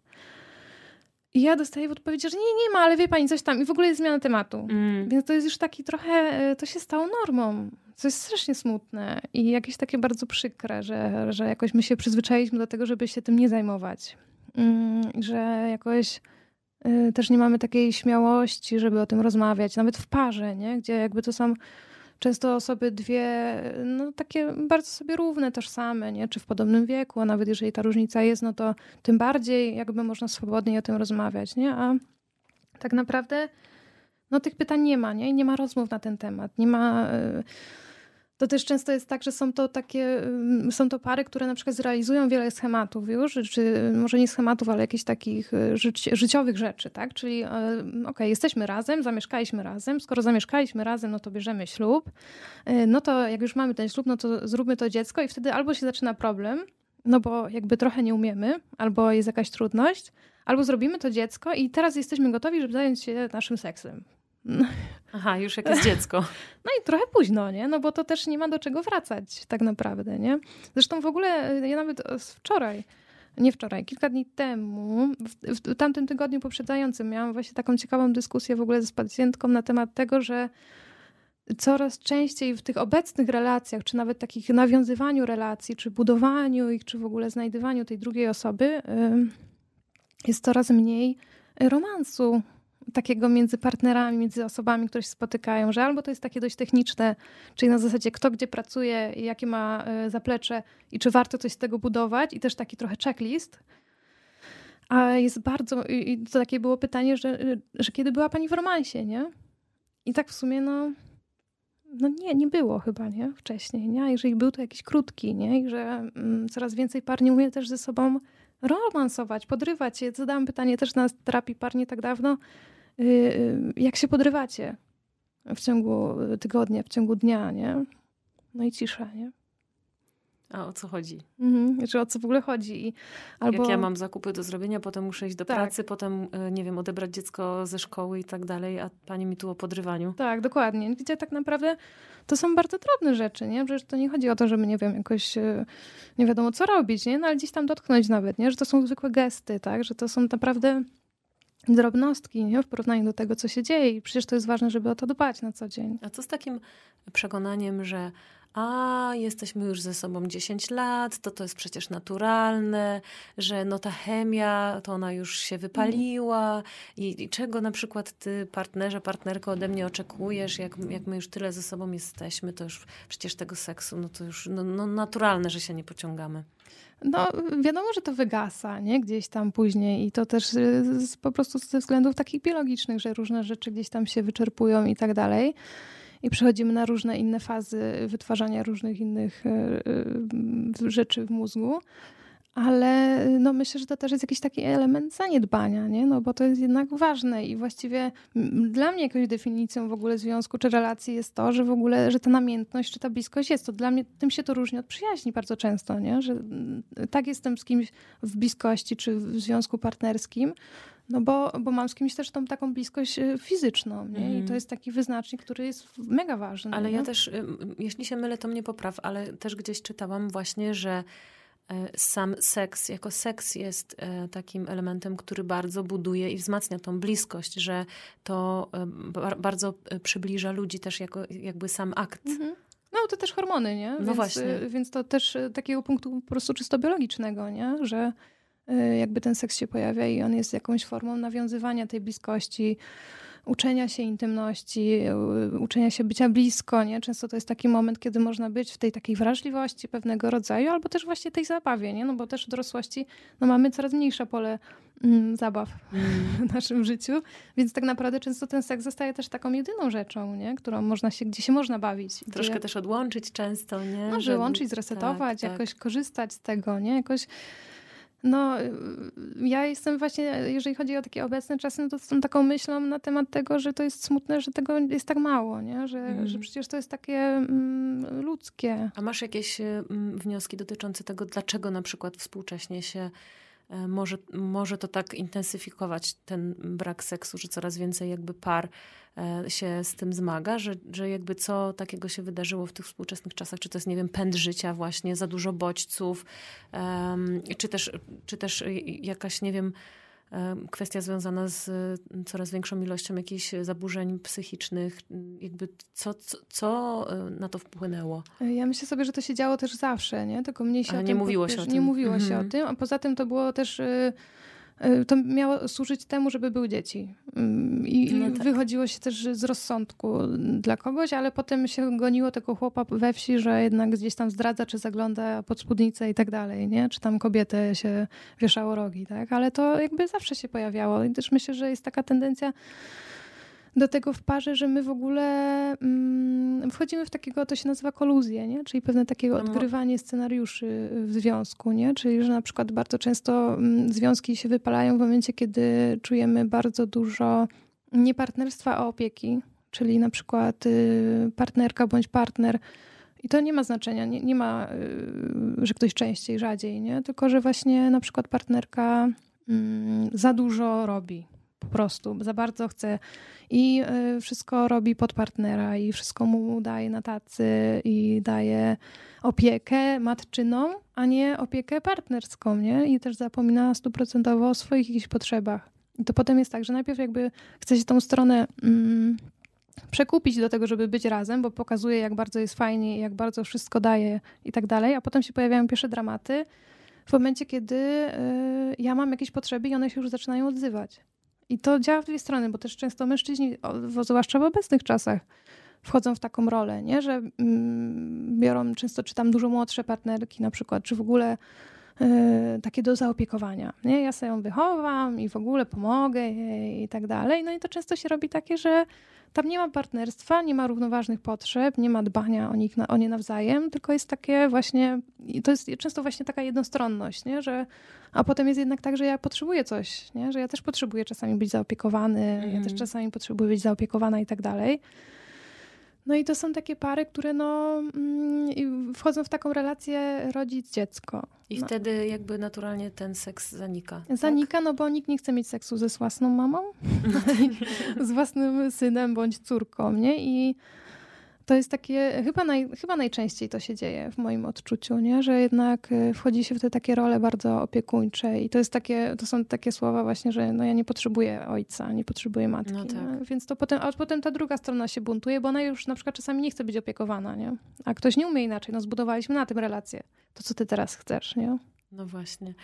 I ja dostaję w odpowiedzi, że nie, nie ma, ale wie pani coś tam. I w ogóle jest zmiana tematu. Mm. Więc to jest już taki trochę, to się stało normą. Co jest strasznie smutne i jakieś takie bardzo przykre, że, że jakoś my się przyzwyczailiśmy do tego, żeby się tym nie zajmować. Mm, że jakoś y, też nie mamy takiej śmiałości, żeby o tym rozmawiać. Nawet w parze, nie? Gdzie jakby to są często osoby dwie, no takie bardzo sobie równe, tożsame, nie? Czy w podobnym wieku, a nawet jeżeli ta różnica jest, no to tym bardziej jakby można swobodnie o tym rozmawiać, nie? A tak naprawdę no tych pytań nie ma, nie? I nie ma rozmów na ten temat. Nie ma... To też często jest tak, że są to takie, są to pary, które na przykład zrealizują wiele schematów już, czy może nie schematów, ale jakichś takich życi- życiowych rzeczy, tak? Czyli okej, okay, jesteśmy razem, zamieszkaliśmy razem, skoro zamieszkaliśmy razem, no to bierzemy ślub, no to jak już mamy ten ślub, no to zróbmy to dziecko i wtedy albo się zaczyna problem, no bo jakby trochę nie umiemy, albo jest jakaś trudność, albo zrobimy to dziecko i teraz jesteśmy gotowi, żeby zająć się naszym seksem. Aha, już jak jest dziecko. No i trochę późno, nie? No bo to też nie ma do czego wracać tak naprawdę, nie? Zresztą w ogóle ja nawet wczoraj, nie wczoraj, kilka dni temu, w, w tamtym tygodniu poprzedzającym miałam właśnie taką ciekawą dyskusję w ogóle z pacjentką na temat tego, że coraz częściej w tych obecnych relacjach, czy nawet takich nawiązywaniu relacji, czy budowaniu ich, czy w ogóle znajdywaniu tej drugiej osoby, jest coraz mniej romansu takiego między partnerami, między osobami, które się spotykają, że albo to jest takie dość techniczne, czyli na zasadzie kto gdzie pracuje, jakie ma zaplecze i czy warto coś z tego budować i też taki trochę checklist. A jest bardzo, i to takie było pytanie, że, że kiedy była pani w romansie, nie? I tak w sumie no, no nie, nie było chyba, nie? Wcześniej, nie? A jeżeli był, to jakiś krótki, nie? I że mm, coraz więcej par nie umie też ze sobą romansować, podrywać się. Zadałam pytanie też na terapii par nie tak dawno, yy, jak się podrywacie w ciągu tygodnia, w ciągu dnia, nie? No i cisza, nie? A o co chodzi? Mhm, znaczy o co w ogóle chodzi. I albo... Jak ja mam zakupy do zrobienia, potem muszę iść do tak. pracy, potem, nie wiem, odebrać dziecko ze szkoły i tak dalej, a pani mi tu o podrywaniu. Tak, dokładnie. Gdzie tak naprawdę to są bardzo drobne rzeczy, nie? Przecież to nie chodzi o to, żeby, nie wiem, jakoś nie wiadomo co robić, nie? No ale gdzieś tam dotknąć nawet, nie? Że to są zwykłe gesty, tak? Że to są naprawdę drobnostki, nie? W porównaniu do tego, co się dzieje. I przecież to jest ważne, żeby o to dbać na co dzień. A co z takim przekonaniem, że a jesteśmy już ze sobą dziesięć lat, to to jest przecież naturalne, że no ta chemia, to ona już się wypaliła i, i czego na przykład ty, partnerze, partnerko, ode mnie oczekujesz, jak, jak my już tyle ze sobą jesteśmy, to już przecież tego seksu, no to już no, no naturalne, że się nie pociągamy. No wiadomo, że to wygasa, nie? Gdzieś tam później i to też z, po prostu ze względów takich biologicznych, że różne rzeczy gdzieś tam się wyczerpują i tak dalej. I przechodzimy na różne inne fazy wytwarzania różnych innych rzeczy w mózgu. Ale no myślę, że to też jest jakiś taki element zaniedbania, nie? No bo to jest jednak ważne i właściwie dla mnie jakąś definicją w ogóle związku czy relacji jest to, że w ogóle, że ta namiętność czy ta bliskość jest. To dla mnie, tym się to różni od przyjaźni bardzo często, nie? Że tak jestem z kimś w bliskości czy w związku partnerskim, no bo, bo mam z kimś też tą taką bliskość fizyczną, nie? Mm. I to jest taki wyznacznik, który jest mega ważny. Ale nie? ja też, jeśli się mylę, to mnie popraw, ale też gdzieś czytałam właśnie, że sam seks jako seks jest takim elementem, który bardzo buduje i wzmacnia tą bliskość, że to bardzo przybliża ludzi też jako jakby sam akt. Mhm. No to też hormony, nie? No więc, właśnie. Więc to też takiego punktu po prostu czysto biologicznego, nie? Że jakby ten seks się pojawia i on jest jakąś formą nawiązywania tej bliskości, uczenia się intymności, uczenia się bycia blisko, nie? Często to jest taki moment, kiedy można być w tej takiej wrażliwości pewnego rodzaju, albo też właśnie tej zabawie, nie? No bo też w dorosłości no mamy coraz mniejsze pole mm, zabaw mm. w naszym życiu, więc tak naprawdę często ten seks zostaje też taką jedyną rzeczą, nie? Którą można się, gdzie się można bawić. Troszkę gdzie... też odłączyć często, nie? No, Żeby... wyłączyć, zresetować, tak, jakoś tak. korzystać z tego, nie? Jakoś no, ja jestem właśnie, jeżeli chodzi o takie obecne czasy, no to z taką myślą na temat tego, że to jest smutne, że tego jest tak mało, nie? Że, mm. że przecież to jest takie mm, ludzkie. A masz jakieś mm, wnioski dotyczące tego, dlaczego na przykład współcześnie się e, może, może to tak intensyfikować, ten brak seksu, że coraz więcej jakby par e, się z tym zmaga, że, że jakby co takiego się wydarzyło w tych współczesnych czasach, czy to jest, nie wiem, pęd życia właśnie, za dużo bodźców, um, czy też, czy też jakaś, nie wiem, kwestia związana z coraz większą ilością jakichś zaburzeń psychicznych. Jakby co, co, co na to wpłynęło? Ja myślę sobie, że to się działo też zawsze, nie? Tylko mniej się Ale o nie tym... mówiło się o tym. Nie mówiło mhm. się o tym, a poza tym to było też... To miało służyć temu, żeby były dzieci. I no tak. wychodziło się też z rozsądku dla kogoś, ale potem się goniło tego chłopa we wsi, że jednak gdzieś tam zdradza, czy zagląda pod spódnicę i tak dalej, nie? Czy tam kobietę się wieszało rogi, tak? Ale to jakby zawsze się pojawiało. I też myślę, że jest taka tendencja do tego w parze, że my w ogóle mm, wchodzimy w takiego, to się nazywa koluzję, nie? Czyli pewne takiego No, odgrywanie scenariuszy w związku, nie? Czyli, że na przykład bardzo często mm, związki się wypalają w momencie, kiedy czujemy bardzo dużo nie partnerstwa, a opieki. Czyli na przykład y, partnerka bądź partner. I to nie ma znaczenia, nie, nie ma, y, że ktoś częściej, rzadziej, nie? Tylko, że właśnie na przykład partnerka y, za dużo robi. Po prostu, za bardzo chce i y, wszystko robi pod partnera i wszystko mu daje na tacy i daje opiekę matczyną, a nie opiekę partnerską, nie? I też zapomina stuprocentowo o swoich jakichś potrzebach. I to potem jest tak, że najpierw jakby chce się tą stronę mm, przekupić do tego, żeby być razem, bo pokazuje, jak bardzo jest fajnie, jak bardzo wszystko daje i tak dalej, a potem się pojawiają pierwsze dramaty w momencie, kiedy y, ja mam jakieś potrzeby i one się już zaczynają odzywać. I to działa w dwie strony, bo też często mężczyźni, o, zwłaszcza w obecnych czasach, wchodzą w taką rolę, nie? Że mm, biorą często, czy tam dużo młodsze partnerki na przykład, czy w ogóle y, takie do zaopiekowania. Nie? Ja sobie ją wychowam i w ogóle pomogę jej i tak dalej. No i to często się robi takie, że tam nie ma partnerstwa, nie ma równoważnych potrzeb, nie ma dbania o nich, o nie nawzajem, tylko jest takie właśnie, i to jest często właśnie taka jednostronność, nie? Że, a potem jest jednak tak, że ja potrzebuję coś, nie? Że ja też potrzebuję czasami być zaopiekowany, mm. ja też czasami potrzebuję być zaopiekowana i tak dalej. No i to są takie pary, które no, mm, wchodzą w taką relację rodzic-dziecko. I no. wtedy jakby naturalnie ten seks zanika. Zanika, tak? No bo nikt nie chce mieć seksu ze własną mamą, z własnym synem bądź córką, nie? I to jest takie, chyba, naj, chyba najczęściej to się dzieje w moim odczuciu, nie? Że jednak wchodzi się w te takie role bardzo opiekuńcze i to jest takie, to są takie słowa właśnie, że no ja nie potrzebuję ojca, nie potrzebuję matki, no tak. Więc to potem, a potem ta druga strona się buntuje, bo ona już na przykład czasami nie chce być opiekowana, nie? A ktoś nie umie inaczej, no zbudowaliśmy na tym relację. To co ty teraz chcesz, nie? No właśnie.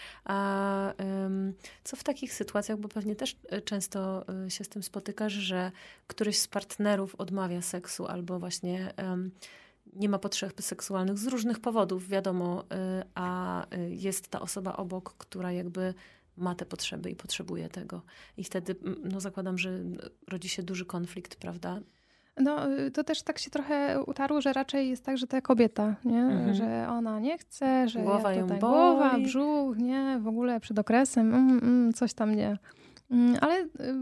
A um, co w takich sytuacjach, bo pewnie też często y, się z tym spotykasz, że któryś z partnerów odmawia seksu albo właśnie um, nie ma potrzeb seksualnych z różnych powodów, wiadomo, y, a y, jest ta osoba obok, która jakby ma te potrzeby i potrzebuje tego. I wtedy, no zakładam, że rodzi się duży konflikt, prawda? No, to też tak się trochę utarło, że raczej jest tak, że ta kobieta, nie? Mhm. Że ona nie chce, że głowa ja ją tutaj, boli. Głowa, brzuch, nie? W ogóle przed okresem, mm, mm, coś tam nie. Mm, ale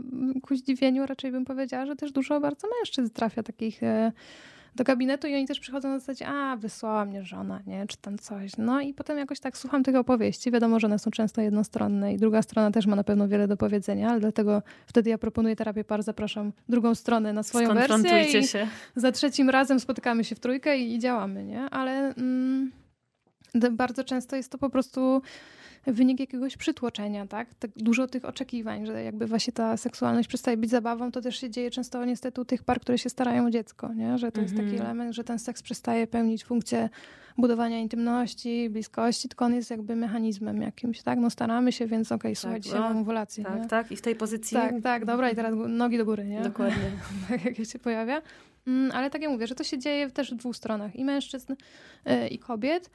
ku zdziwieniu raczej bym powiedziała, że też dużo bardzo mężczyzn trafia takich e, do gabinetu i oni też przychodzą na zasadzie, a wysłała mnie żona, nie? Czy tam coś. No i potem jakoś tak słucham tych opowieści. Wiadomo, że one są często jednostronne i druga strona też ma na pewno wiele do powiedzenia, ale dlatego wtedy ja proponuję terapię par, zapraszam drugą stronę na swoją wersję i się. za trzecim razem spotykamy się w trójkę i, i działamy, nie? Ale mm, bardzo często jest to po prostu wynik jakiegoś przytłoczenia, tak? tak? Dużo tych oczekiwań, że jakby właśnie ta seksualność przestaje być zabawą, to też się dzieje często niestety u tych par, które się starają o dziecko, nie? Że to mm-hmm. jest taki element, że ten seks przestaje pełnić funkcję budowania intymności, bliskości, tylko on jest jakby mechanizmem jakimś, tak? No staramy się, więc okej, okay, tak, słuchaj, dzisiaj mam owulację, Tak, nie? tak. I w tej pozycji... Tak, tak, dobra, i teraz nogi do góry, nie? Dokładnie. Tak jak się pojawia. Mm, ale tak jak mówię, że to się dzieje też w dwóch stronach, i mężczyzn, yy, i kobiet.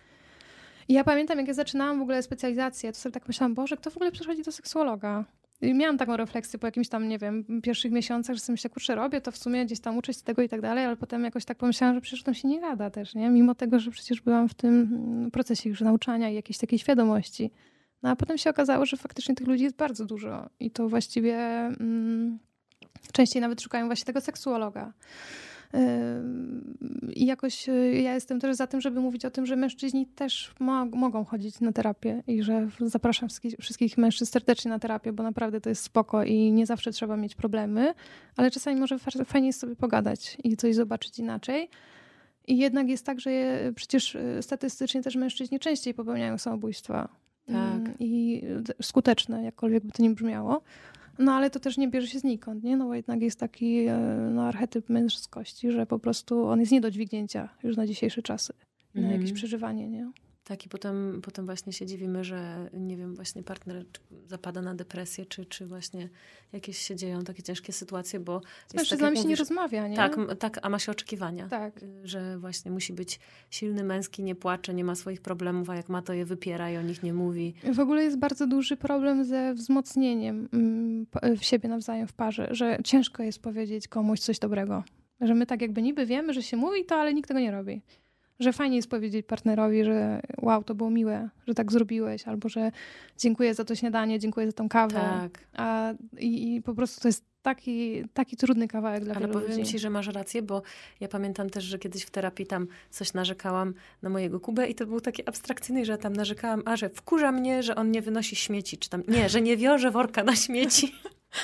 I ja pamiętam, jak ja zaczynałam w ogóle specjalizację, to sobie tak myślałam, Boże, kto w ogóle przychodzi do seksuologa? I miałam taką refleksję po jakimś tam, nie wiem, pierwszych miesiącach, że sobie myślę, kurczę, robię to w sumie, gdzieś tam uczę się tego i tak dalej, ale potem jakoś tak pomyślałam, że przecież tam się nie gada też, nie? Mimo tego, że przecież byłam w tym procesie już nauczania i jakiejś takiej świadomości. No a potem się okazało, że faktycznie tych ludzi jest bardzo dużo i to właściwie mm, częściej nawet szukają właśnie tego seksuologa. I jakoś ja jestem też za tym, żeby mówić o tym, że mężczyźni też mo- mogą chodzić na terapię i że zapraszam wszystkich, wszystkich mężczyzn serdecznie na terapię, bo naprawdę to jest spoko i nie zawsze trzeba mieć problemy, ale czasami może fajnie jest sobie pogadać i coś zobaczyć inaczej. I jednak jest tak, że je, przecież statystycznie też mężczyźni częściej popełniają samobójstwa. Tak. I skuteczne, jakkolwiek by to nie brzmiało. No ale to też nie bierze się znikąd, nie? No bo jednak jest taki no, archetyp męskości, że po prostu on jest nie do dźwignięcia już na dzisiejsze czasy, mm. na jakieś przeżywanie, nie? Tak, i potem, potem właśnie się dziwimy, że nie wiem, właśnie partner zapada na depresję, czy, czy właśnie jakieś się dzieją takie ciężkie sytuacje, bo... Z mężczyznami tak, się mówisz, nie rozmawia, nie? Tak, tak, a ma się oczekiwania. Tak. Że właśnie musi być silny, męski, nie płacze, nie ma swoich problemów, a jak ma, to je wypiera i o nich nie mówi. W ogóle jest bardzo duży problem ze wzmocnieniem w siebie nawzajem w parze, że ciężko jest powiedzieć komuś coś dobrego. Że my tak jakby niby wiemy, że się mówi to, ale nikt tego nie robi. Że fajnie jest powiedzieć partnerowi, że wow, to było miłe, że tak zrobiłeś, albo że dziękuję za to śniadanie, dziękuję za tą kawę. Tak. A, i, i po prostu to jest taki, taki trudny kawałek dla Ale wielu powiem ludzi. ci, że masz rację, bo ja pamiętam też, że kiedyś w terapii tam coś narzekałam na mojego Kubę i to był taki abstrakcyjny, że tam narzekałam, a że wkurza mnie, że on nie wynosi śmieci, czy tam nie, że nie wiąże worka na śmieci.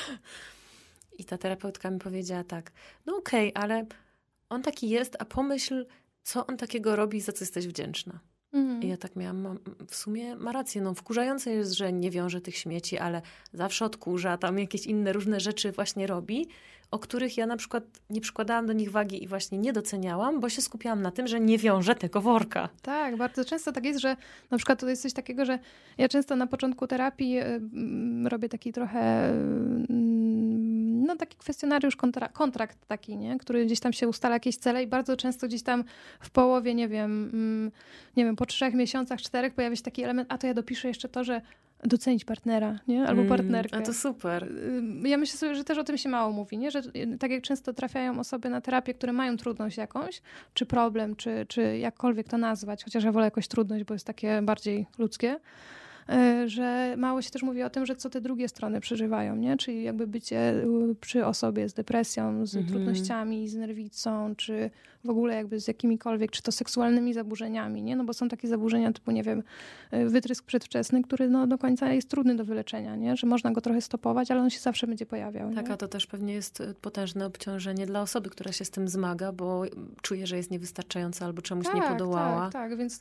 I ta terapeutka mi powiedziała tak, no okej, okay, ale on taki jest, a pomyśl, co on takiego robi, za co jesteś wdzięczna. Mm. I ja tak miałam, w sumie ma rację, no wkurzające jest, że nie wiąże tych śmieci, ale zawsze odkurza, tam jakieś inne różne rzeczy właśnie robi, o których ja na przykład nie przykładałam do nich wagi i właśnie nie doceniałam, bo się skupiałam na tym, że nie wiąże tego worka. Tak, bardzo często tak jest, że na przykład to jest coś takiego, że ja często na początku terapii robię taki trochę no taki kwestionariusz, kontra, kontrakt taki, nie? Który gdzieś tam się ustala jakieś cele i bardzo często gdzieś tam w połowie, nie wiem, nie wiem, po trzech miesiącach, czterech pojawia się taki element, a to ja dopiszę jeszcze to, że docenić partnera, nie? Albo mm, partnerkę. A to super. Ja myślę sobie, że też o tym się mało mówi, nie? Że tak jak często trafiają osoby na terapię, które mają trudność jakąś, czy problem, czy, czy jakkolwiek to nazwać, chociaż ja wolę jakoś trudność, bo jest takie bardziej ludzkie, że mało się też mówi o tym, że co te drugie strony przeżywają, nie? Czyli jakby bycie przy osobie z depresją, z mm-hmm. trudnościami, z nerwicą, czy w ogóle jakby z jakimikolwiek, czy to seksualnymi zaburzeniami, nie? No bo są takie zaburzenia typu, nie wiem, wytrysk przedwczesny, który no do końca jest trudny do wyleczenia, nie? Że można go trochę stopować, ale on się zawsze będzie pojawiał. Tak, nie? a to też pewnie jest potężne obciążenie dla osoby, która się z tym zmaga, bo czuje, że jest niewystarczająca albo czemuś tak, nie podołała. Tak, tak, więc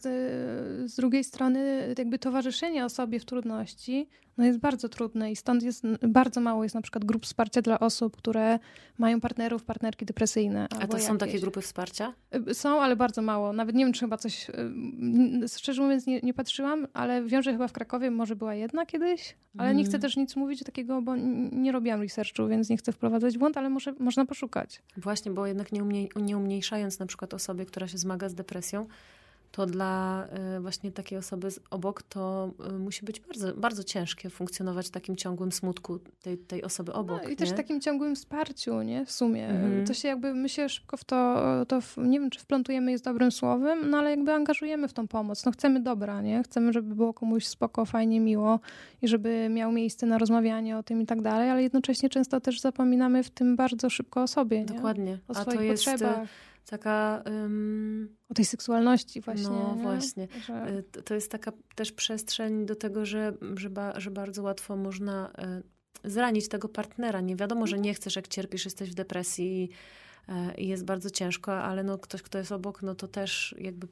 z drugiej strony jakby towarzyszenie osobie w trudności no jest bardzo trudne i stąd jest bardzo mało jest na przykład grup wsparcia dla osób, które mają partnerów, partnerki depresyjne. A to są jakieś. takie grupy wsparcia? Są, ale bardzo mało. Nawet nie wiem, czy chyba coś, szczerze mówiąc nie, nie patrzyłam, ale wiem, że chyba w Krakowie może była jedna kiedyś, ale mm. nie chcę też nic mówić takiego, bo nie robiłam researchu, więc nie chcę wprowadzać w błąd, ale może, można poszukać. Właśnie, bo jednak nie, umniej, nie umniejszając na przykład osobie, która się zmaga z depresją, to dla y, właśnie takiej osoby z, obok to y, musi być bardzo, bardzo ciężkie funkcjonować w takim ciągłym smutku tej, tej osoby obok. No, I nie? też takim ciągłym wsparciu, nie? W sumie. Mhm. To się jakby, my się szybko w to, to w, nie wiem, czy wplątujemy jest dobrym słowem, no ale jakby angażujemy w tą pomoc. No chcemy dobra, nie? Chcemy, żeby było komuś spoko, fajnie, miło i żeby miał miejsce na rozmawianie o tym i tak dalej, ale jednocześnie często też zapominamy w tym bardzo szybko o sobie, nie? Dokładnie. O A swoich to jest potrzebach. Taka... Um... O tej seksualności właśnie. No nie? właśnie. Że... To jest taka też przestrzeń do tego, że, że, ba, że bardzo łatwo można y, zranić tego partnera. Nie wiadomo, że nie chcesz, jak cierpisz, jesteś w depresji i, y, i jest bardzo ciężko, ale no ktoś, kto jest obok, no to też jakby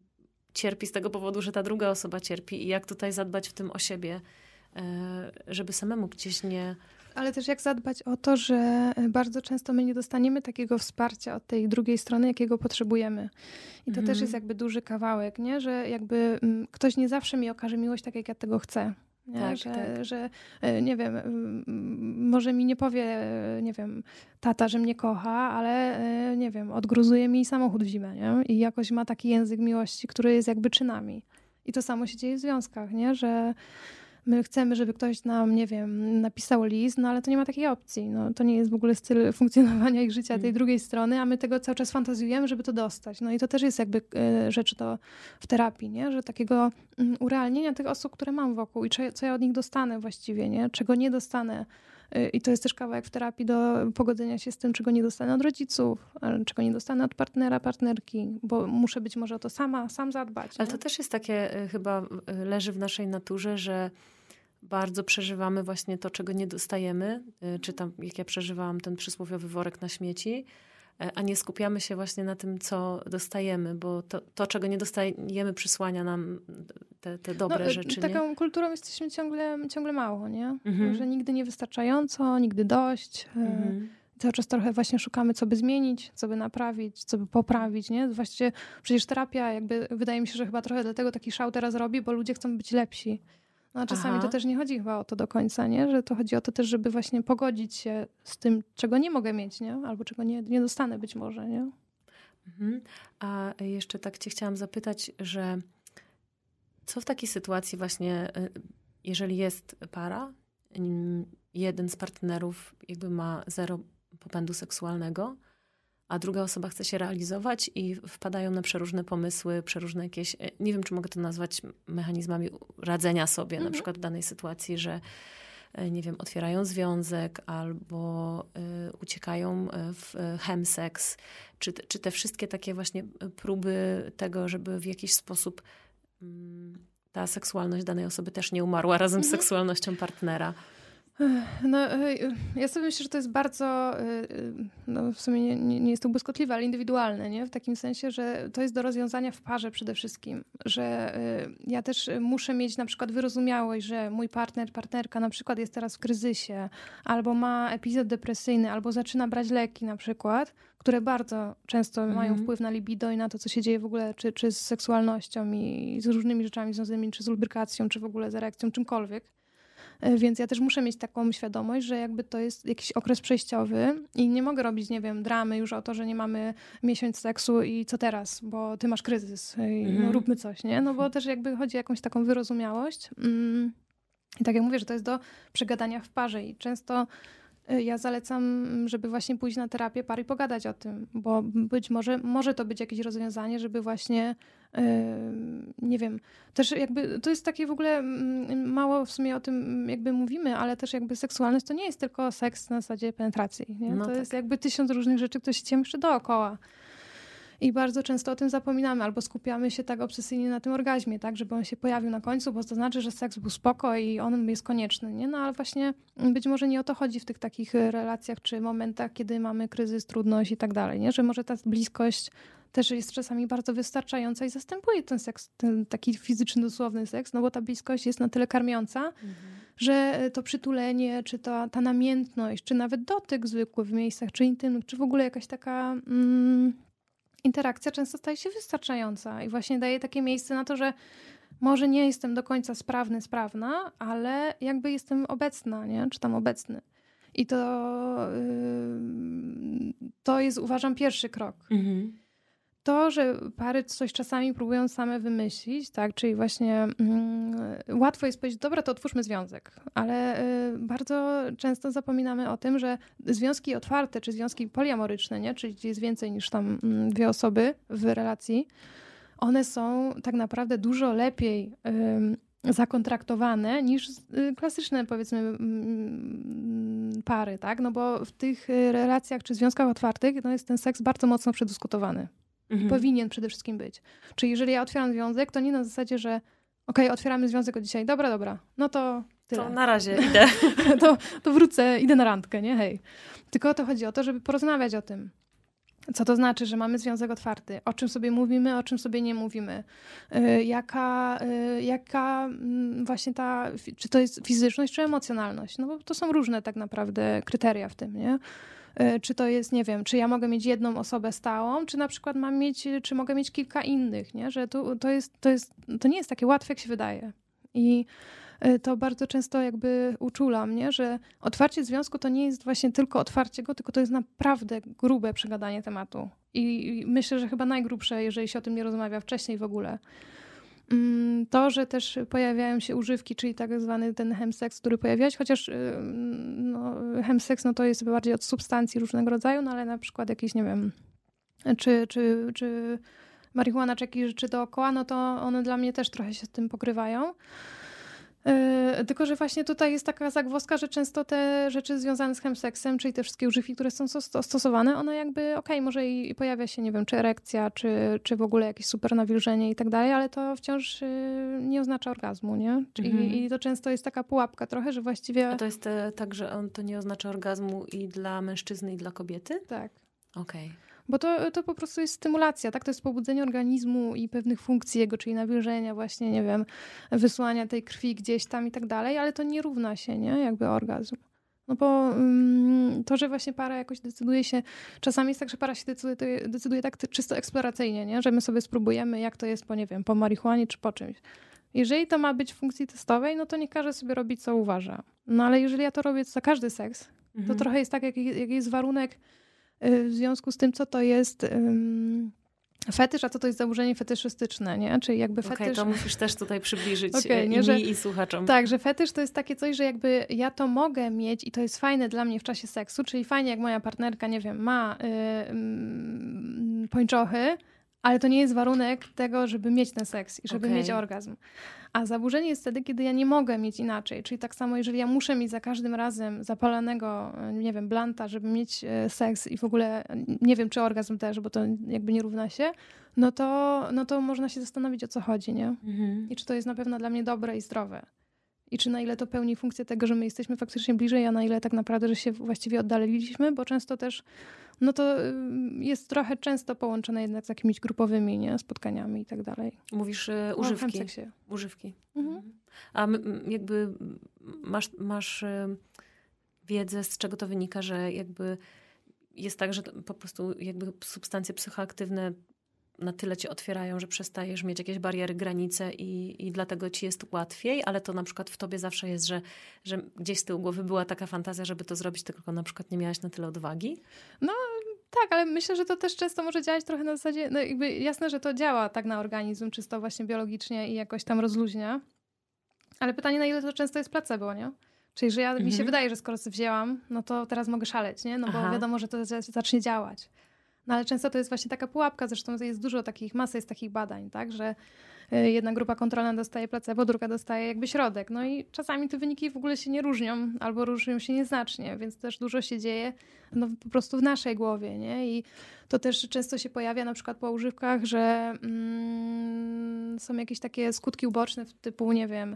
cierpi z tego powodu, że ta druga osoba cierpi i jak tutaj zadbać w tym o siebie, y, żeby samemu gdzieś nie... Ale też jak zadbać o to, że bardzo często my nie dostaniemy takiego wsparcia od tej drugiej strony, jakiego potrzebujemy. I to mm. też jest jakby duży kawałek, nie? Że jakby m, ktoś nie zawsze mi okaże miłość tak, jak ja tego chcę. Nie? Tak, że, tak. że, nie wiem, może mi nie powie, nie wiem, tata, że mnie kocha, ale nie wiem, odgruzuje mi samochód w zimę, nie? I jakoś ma taki język miłości, który jest jakby czynami. I to samo się dzieje w związkach, nie? Że my chcemy, żeby ktoś nam, nie wiem, napisał list, no ale to nie ma takiej opcji. No, to nie jest w ogóle styl funkcjonowania ich życia tej drugiej strony, a my tego cały czas fantazjujemy, żeby to dostać. No i to też jest jakby y, rzecz to w terapii, nie? Że takiego y, urealnienia tych osób, które mam wokół i czy, co ja od nich dostanę właściwie, nie? Czego nie dostanę. Y, I to jest też kawałek w terapii do pogodzenia się z tym, czego nie dostanę od rodziców, czego nie dostanę od partnera, partnerki, bo muszę być może o to sama, sam zadbać. Ale nie? to też jest takie, y, chyba y, leży w naszej naturze, że bardzo przeżywamy właśnie to, czego nie dostajemy, czy tam, jak ja przeżywałam ten przysłowiowy worek na śmieci, a nie skupiamy się właśnie na tym, co dostajemy, bo to, to czego nie dostajemy, przysłania nam te, te dobre no, rzeczy. Taką nie? kulturą jesteśmy ciągle, ciągle mało, nie? Mhm. Że nigdy niewystarczająco, nigdy dość. Mhm. cały czas trochę właśnie szukamy, co by zmienić, co by naprawić, co by poprawić, nie? Właściwie przecież terapia jakby, wydaje mi się, że chyba trochę dlatego taki szał teraz robi, bo ludzie chcą być lepsi. No a czasami Aha. to też nie chodzi chyba o to do końca, nie? Że to chodzi o to też, żeby właśnie pogodzić się z tym, czego nie mogę mieć, nie? Albo czego nie, nie dostanę być może, nie? Mhm. A jeszcze tak cię chciałam zapytać, że co w takiej sytuacji właśnie, jeżeli jest para, jeden z partnerów jakby ma zero popędu seksualnego, a druga osoba chce się realizować i wpadają na przeróżne pomysły, przeróżne jakieś, nie wiem, czy mogę to nazwać mechanizmami radzenia sobie, mhm. na przykład w danej sytuacji, że nie wiem, otwierają związek albo y, uciekają w chemseks, czy, czy te wszystkie takie właśnie próby tego, żeby w jakiś sposób y, ta seksualność danej osoby też nie umarła razem mhm. z seksualnością partnera. No, ja sobie myślę, że to jest bardzo, no w sumie nie, nie jest to błyskotliwe, ale indywidualne, nie? W takim sensie, że to jest do rozwiązania w parze przede wszystkim, że ja też muszę mieć na przykład wyrozumiałość, że mój partner, partnerka na przykład jest teraz w kryzysie, albo ma epizod depresyjny, albo zaczyna brać leki na przykład, które bardzo często mhm. mają wpływ na libido i na to, co się dzieje w ogóle, czy, czy z seksualnością i z różnymi rzeczami związanymi, czy z lubrykacją, czy w ogóle z erekcją, czymkolwiek. Więc ja też muszę mieć taką świadomość, że jakby to jest jakiś okres przejściowy i nie mogę robić, nie wiem, dramy już o to, że nie mamy miesiąc seksu i co teraz, bo ty masz kryzys i mhm. no, róbmy coś, nie? No bo też jakby chodzi o jakąś taką wyrozumiałość. I tak jak mówię, że to jest do przegadania w parze i często ja zalecam, żeby właśnie pójść na terapię par i pogadać o tym, bo być może może to być jakieś rozwiązanie, żeby właśnie yy, nie wiem, też jakby to jest takie w ogóle mało w sumie o tym jakby mówimy, ale też jakby seksualność to nie jest tylko seks na zasadzie penetracji, nie? No to tak. jest jakby tysiąc różnych rzeczy, które się dzieją jeszcze dookoła. I bardzo często o tym zapominamy, albo skupiamy się tak obsesyjnie na tym orgazmie, tak, żeby on się pojawił na końcu, bo to znaczy, że seks był spoko i on jest konieczny, nie? No ale właśnie być może nie o to chodzi w tych takich relacjach czy momentach, kiedy mamy kryzys, trudność i tak dalej, nie? Że może ta bliskość też jest czasami bardzo wystarczająca i zastępuje ten seks, ten taki fizyczny, dosłowny seks, no bo ta bliskość jest na tyle karmiąca, mhm. że to przytulenie, czy ta, ta namiętność, czy nawet dotyk zwykły w miejscach, czy intymnych, czy w ogóle jakaś taka... Mm, interakcja często staje się wystarczająca i właśnie daje takie miejsce na to, że może nie jestem do końca sprawny, sprawna, ale jakby jestem obecna, nie? Czy tam obecny. I to, yy, to jest, uważam, pierwszy krok. Mhm. To, że pary coś czasami próbują same wymyślić, tak, czyli właśnie yy, łatwo jest powiedzieć, dobra, to otwórzmy związek, ale yy, bardzo często zapominamy o tym, że związki otwarte, czy związki poliamoryczne, nie, czyli gdzie jest więcej niż tam yy, dwie osoby w relacji, one są tak naprawdę dużo lepiej yy, zakontraktowane niż yy, klasyczne, powiedzmy, yy, pary, tak, no bo w tych relacjach czy związkach otwartych no jest ten seks bardzo mocno przedyskutowany. Mhm. Powinien przede wszystkim być. Czyli jeżeli ja otwieram związek, to nie na zasadzie, że okej, okay, otwieramy związek od dzisiaj, dobra, dobra, no to tyle. To na razie idę. to, to wrócę, idę na randkę, nie? Hej. Tylko o to chodzi o to, żeby porozmawiać o tym. Co to znaczy, że mamy związek otwarty? O czym sobie mówimy, o czym sobie nie mówimy? Yy, jaka, yy, jaka yy, właśnie ta, czy to jest fizyczność, czy emocjonalność? No bo to są różne tak naprawdę kryteria w tym, nie? Czy to jest, nie wiem, czy ja mogę mieć jedną osobę stałą, czy na przykład mam mieć, czy mogę mieć kilka innych, nie? Że to, to, jest, to, jest, to nie jest takie łatwe, jak się wydaje. I to bardzo często jakby uczulam, nie? Że otwarcie związku to nie jest właśnie tylko otwarcie go, tylko to jest naprawdę grube przegadanie tematu. I myślę, że chyba najgrubsze, jeżeli się o tym nie rozmawia wcześniej w ogóle. To, że też pojawiają się używki, czyli tak zwany ten chemseks, który pojawiałeś, chociaż no, chemseks no to jest bardziej od substancji różnego rodzaju, no ale na przykład jakieś, nie wiem, czy, czy, czy marihuana, czy jakieś rzeczy dookoła, no to one dla mnie też trochę się z tym pokrywają. Yy, tylko, że właśnie tutaj jest taka zagwozdka, że często te rzeczy związane z chemseksem, czyli te wszystkie używki, które są stosowane, one jakby, okej, okay, może i pojawia się, nie wiem, czy erekcja, czy, czy w ogóle jakieś super nawilżenie i tak dalej, ale to wciąż yy, nie oznacza orgazmu, nie? Mhm. I, I to często jest taka pułapka trochę, że właściwie... A to jest e, tak, że on to nie oznacza orgazmu i dla mężczyzny, i dla kobiety? Tak. Okej. Okay. Bo to, to po prostu jest stymulacja, tak? To jest pobudzenie organizmu i pewnych funkcji jego, czyli nawilżenia właśnie, nie wiem, wysłania tej krwi gdzieś tam i tak dalej, ale to nie równa się, nie? Jakby orgazm. No bo um, to, że właśnie para jakoś decyduje się, czasami jest tak, że para się decyduje, decyduje tak czysto eksploracyjnie, nie? Że my sobie spróbujemy, jak to jest po, nie wiem, po marihuanie czy po czymś. Jeżeli to ma być w funkcji testowej, no to niech każdy sobie robi, co uważa. No ale jeżeli ja to robię za każdy seks, mhm. to trochę jest tak, jak, jak jest warunek y, w związku z tym, co to jest... Ym, fetysz, a co to jest zaburzenie fetyszystyczne, nie? Czyli jakby fetysz... Okej, okay, to musisz też tutaj przybliżyć okay, nie, i że... mi, i słuchaczom. Tak, że fetysz to jest takie coś, że jakby ja to mogę mieć i to jest fajne dla mnie w czasie seksu, czyli fajnie, jak moja partnerka, nie wiem, ma yy, yy, pończochy, ale to nie jest warunek tego, żeby mieć ten seks i żeby okay. mieć orgazm. A zaburzenie jest wtedy, kiedy ja nie mogę mieć inaczej. Czyli tak samo, jeżeli ja muszę mieć za każdym razem zapalonego, nie wiem, blanta, żeby mieć seks i w ogóle nie wiem, czy orgazm też, bo to jakby nie równa się, no to, no to można się zastanowić, o co chodzi, nie? Mhm. I czy to jest na pewno dla mnie dobre i zdrowe. I czy na ile to pełni funkcję tego, że my jesteśmy faktycznie bliżej, a na ile tak naprawdę, że się właściwie oddaliliśmy, bo często też, no to jest trochę często połączone jednak z jakimiś grupowymi, nie? Spotkaniami i tak dalej. Mówisz y, używki. Używki. Mhm. A m, jakby masz, masz y, wiedzę, z czego to wynika, że jakby jest tak, że po prostu jakby substancje psychoaktywne na tyle cię otwierają, że przestajesz mieć jakieś bariery, granice i, i dlatego ci jest łatwiej, ale to na przykład w tobie zawsze jest, że, że gdzieś z tyłu głowy była taka fantazja, żeby to zrobić, tylko na przykład nie miałaś na tyle odwagi? No tak, ale myślę, że to też często może działać trochę na zasadzie, no jakby jasne, że to działa tak na organizm, czysto właśnie biologicznie i jakoś tam rozluźnia, ale pytanie, na ile to często jest placebo, nie? Czyli, że ja, mhm. mi się wydaje, że skoro sobie wzięłam, no to teraz mogę szaleć, nie? No bo Aha. wiadomo, że to zacznie działać. No ale często to jest właśnie taka pułapka, zresztą jest dużo takich, masa jest takich badań, tak, że jedna grupa kontrolna dostaje placebo, druga dostaje jakby środek. No i czasami te wyniki w ogóle się nie różnią, albo różnią się nieznacznie, więc też dużo się dzieje no, po prostu w naszej głowie, nie? I to też często się pojawia na przykład po używkach, że mm, są jakieś takie skutki uboczne typu, nie wiem,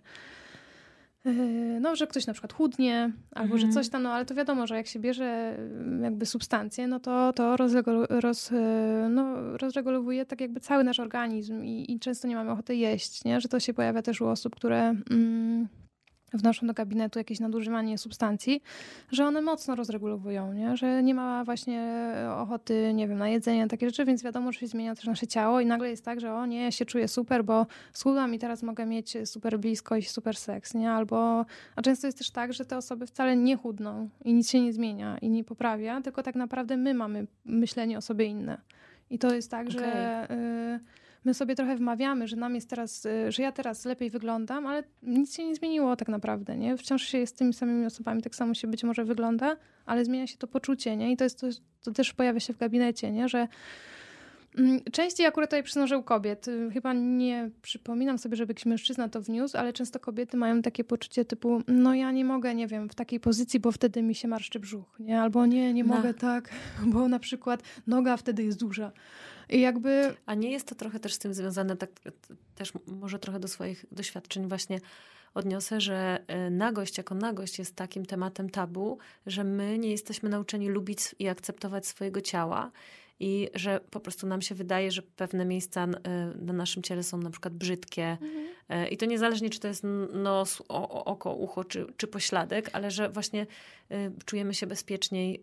no, że ktoś na przykład chudnie, albo mm. że coś tam, no ale to wiadomo, że jak się bierze jakby substancje, no to to rozregul- roz, no, rozregulowuje tak jakby cały nasz organizm i, i często nie mamy ochoty jeść, nie? Że to się pojawia też u osób, które mm, wnoszą do gabinetu jakieś nadużywanie substancji, że one mocno rozregulowują, nie? Że nie ma właśnie ochoty, nie wiem, na jedzenie, takie rzeczy, więc wiadomo, że się zmienia też nasze ciało i nagle jest tak, że o nie, ja się czuję super, bo schudłam i teraz mogę mieć super blisko i super seks, nie? Albo, a często jest też tak, że te osoby wcale nie chudną i nic się nie zmienia i nie poprawia, tylko tak naprawdę my mamy myślenie o sobie inne. I to jest tak, okay. że... Y- My sobie trochę wmawiamy, że nam jest teraz, że ja teraz lepiej wyglądam, ale nic się nie zmieniło tak naprawdę, nie? Wciąż się jest z tymi samymi osobami, tak samo się być może wygląda, ale zmienia się to poczucie, nie? I to jest to, to też pojawia się w gabinecie, nie? Że mm, częściej akurat tutaj przynoszę u kobiet. Chyba nie przypominam sobie, żeby jakiś mężczyzna to wniósł, ale często kobiety mają takie poczucie typu, no ja nie mogę, nie wiem, w takiej pozycji, bo wtedy mi się marszczy brzuch, nie? Albo nie, nie no. mogę tak, bo na przykład noga wtedy jest duża. I jakby... A nie jest to trochę też z tym związane, tak też może trochę do swoich doświadczeń właśnie odniosę, że nagość jako nagość jest takim tematem tabu, że my nie jesteśmy nauczeni lubić i akceptować swojego ciała i że po prostu nam się wydaje, że pewne miejsca na naszym ciele są na przykład brzydkie mhm. i to niezależnie, czy to jest nos, oko, ucho, czy, czy pośladek, ale że właśnie czujemy się bezpieczniej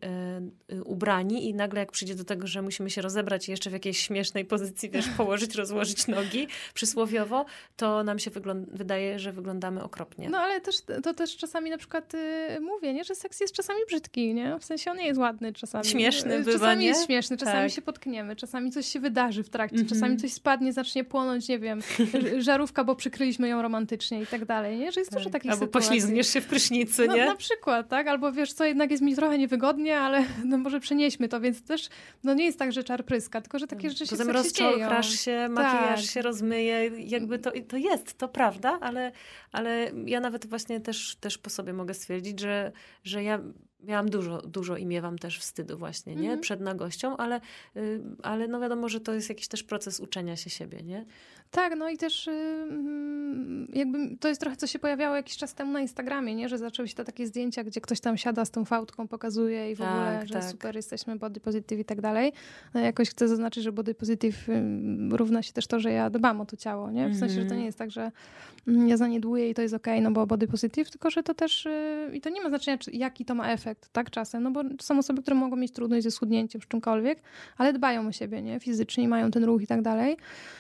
ubrani i nagle jak przyjdzie do tego, że musimy się rozebrać i jeszcze w jakiejś śmiesznej pozycji, wiesz, położyć, rozłożyć nogi przysłowiowo, to nam się wygląda, wydaje, że wyglądamy okropnie. No ale też, to też czasami na przykład y, mówię, nie, że seks jest czasami brzydki, nie? W sensie on nie jest ładny czasami. Śmieszny bywa, Czasami nie? jest śmieszny, czasami tak. się potkniemy, czasami coś się wydarzy w trakcie, mm-hmm. czasami coś spadnie, zacznie płonąć, nie wiem, żarówka, bo przykryliśmy ją romantycznie i tak dalej, nie? Że jest tak. dużo takich Albo sytuacji. poślizgniesz się w prysznicy, no, nie? Na przykład, tak? Albo wiesz co, jednak jest mi trochę niewygodnie, ale no może przenieśmy to, więc też no nie jest tak, że czar pryska, tylko że takie rzeczy się, Potem rozczochrzasz się, makijaż tak. się rozmyje, jakby to, to jest, to prawda, ale, ale ja nawet właśnie też, też po sobie mogę stwierdzić, że, że ja Miałam dużo, dużo i miewam też wstydu właśnie, nie? Mhm. Przed nagością, ale, y, ale no wiadomo, że to jest jakiś też proces uczenia się siebie, nie? Tak, no i też y, jakby to jest trochę, co się pojawiało jakiś czas temu na Instagramie, nie? Że zaczęły się te takie zdjęcia, gdzie ktoś tam siada z tą fałdką, pokazuje i w Tak, ogóle, że tak. super, jesteśmy body positive i tak dalej. No, ja jakoś chcę zaznaczyć, że body positive y, równa się też to, że ja dbam o to ciało, nie? W sensie, że to nie jest tak, że mm, ja zaniedbuję i to jest okej, no bo body positive, tylko że to też y, i to nie ma znaczenia, czy, jaki to ma efekt, tak? Czasem, no bo są osoby, które mogą mieć trudność ze schudnięciem, z czymkolwiek, ale dbają o siebie, nie? Fizycznie, mają ten ruch i tak dalej.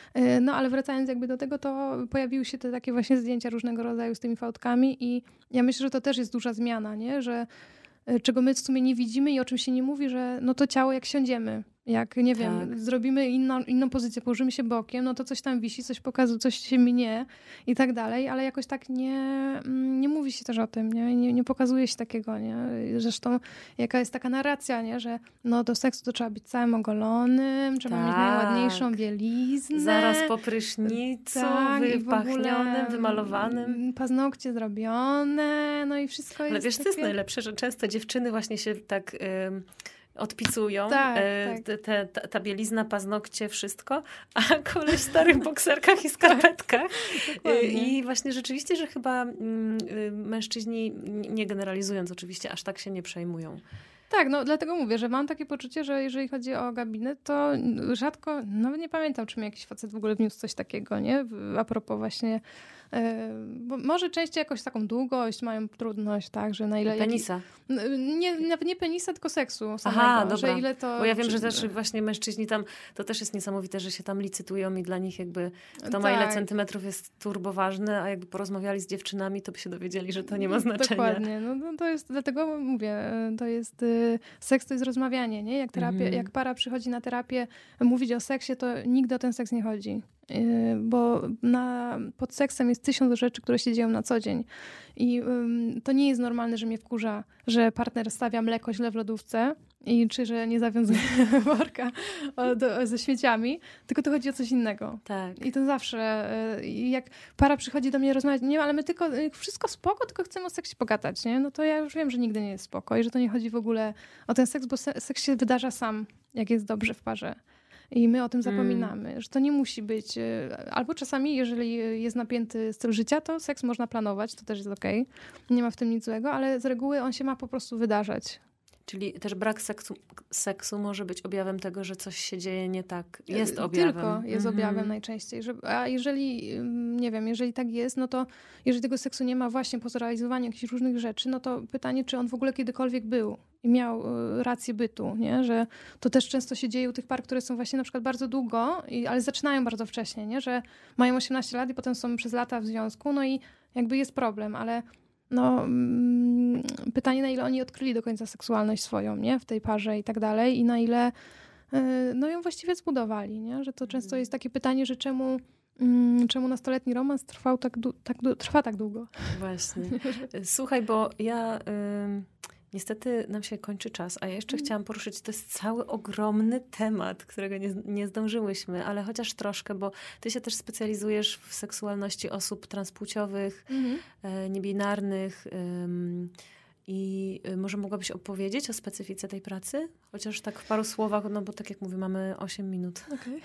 No ale wracając jakby do tego, to pojawiły się te takie właśnie zdjęcia różnego rodzaju z tymi fałdkami i ja myślę, że to też jest duża zmiana, nie? Że czego my w sumie nie widzimy i o czym się nie mówi, że no to ciało jak siądziemy, jak nie wiem, Tak. zrobimy inną, inną pozycję, położymy się bokiem, no to coś tam wisi, coś pokazuje, coś się minie i tak dalej, ale jakoś tak nie, nie mówi się też o tym, nie? Nie, nie pokazuje się takiego, nie? Zresztą jaka jest taka narracja, nie? Że no do seksu to trzeba być całym ogolonym, trzeba Tak. mieć najładniejszą bieliznę. Zaraz po prysznicu, Tak, i w wypachnionym, ogóle wymalowanym. Paznokcie zrobione, no i wszystko jest Ale wiesz, takie... co jest najlepsze, że często dziewczyny właśnie się tak... Ym, odpicują, Tak, e, tak. Te, te, ta, ta bielizna, paznokcie, wszystko, a koleś w starych bokserkach i skarpetkach. Dokładnie. I właśnie rzeczywiście, że chyba mm, y, mężczyźni, nie generalizując oczywiście, aż tak się nie przejmują. Tak, no dlatego mówię, że mam takie poczucie, że jeżeli chodzi o gabinet, to rzadko, nawet nie pamiętam, czy mi jakiś facet w ogóle wniósł coś takiego, nie? A propos właśnie, yy, bo może częściej jakąś taką długość, mają trudność, tak, że na ile... Penisa. Jaki, nie, nawet nie penisa, tylko seksu samego. Aha, dobra. Że ile to, bo ja wiem, czy, że też właśnie mężczyźni tam, to też jest niesamowite, że się tam licytują i dla nich jakby kto ma tak. ile centymetrów jest turbo ważny, a jakby porozmawiali z dziewczynami, to by się dowiedzieli, że to nie ma znaczenia. Dokładnie, no, no to jest, dlatego mówię, to jest, y, seks to jest rozmawianie, nie? Jak, terapia, Mhm. jak para przychodzi na terapię mówić o seksie, to nigdy o ten seks nie chodzi. Y, bo na, pod seksem jest tysiąc rzeczy, które się dzieją na co dzień. I y, to nie jest normalne, że mnie wkurza, że partner stawia mleko źle w lodówce i czy że nie zawiązuje worka o, do, ze śmieciami, tylko to chodzi o coś innego. Tak. I to zawsze, y, jak para przychodzi do mnie rozmawiać, nie, ale my tylko, y, wszystko spoko, tylko chcemy o seksie pogadać, nie? No to ja już wiem, że nigdy nie jest spoko i że to nie chodzi w ogóle o ten seks, bo se, seks się wydarza sam, jak jest dobrze w parze. I my o tym zapominamy, mm. że to nie musi być, albo czasami, jeżeli jest napięty styl życia, to seks można planować, to też jest okej. Nie ma w tym nic złego, ale z reguły on się ma po prostu wydarzać. Czyli też brak seksu, seksu może być objawem tego, że coś się dzieje nie tak. Jest objawem. Tylko jest mhm. objawem najczęściej. Że, a jeżeli, nie wiem, jeżeli tak jest, no to jeżeli tego seksu nie ma właśnie po zrealizowaniu jakichś różnych rzeczy, no to pytanie, czy on w ogóle kiedykolwiek był i miał rację bytu, nie? Że to też często się dzieje u tych par, które są właśnie na przykład bardzo długo, i, ale zaczynają bardzo wcześnie, nie? Że mają osiemnaście lat i potem są przez lata w związku, no i jakby jest problem, ale no, mm, pytanie, na ile oni odkryli do końca seksualność swoją, nie? W tej parze i tak dalej i na ile yy, no ją właściwie zbudowali, nie? Że to często jest takie pytanie, że czemu, mm, czemu nastoletni romans trwał tak, du- tak, du- trwa tak długo. Właśnie. Słuchaj, bo ja... Ym... Niestety nam się kończy czas, a ja jeszcze mm. chciałam poruszyć, to jest cały ogromny temat, którego nie, nie zdążyłyśmy, ale chociaż troszkę, bo ty się też specjalizujesz w seksualności osób transpłciowych, mm-hmm. e, niebinarnych ym, i może mogłabyś opowiedzieć o specyfice tej pracy? Chociaż tak w paru słowach, no bo tak jak mówię, mamy osiem minut. Okay.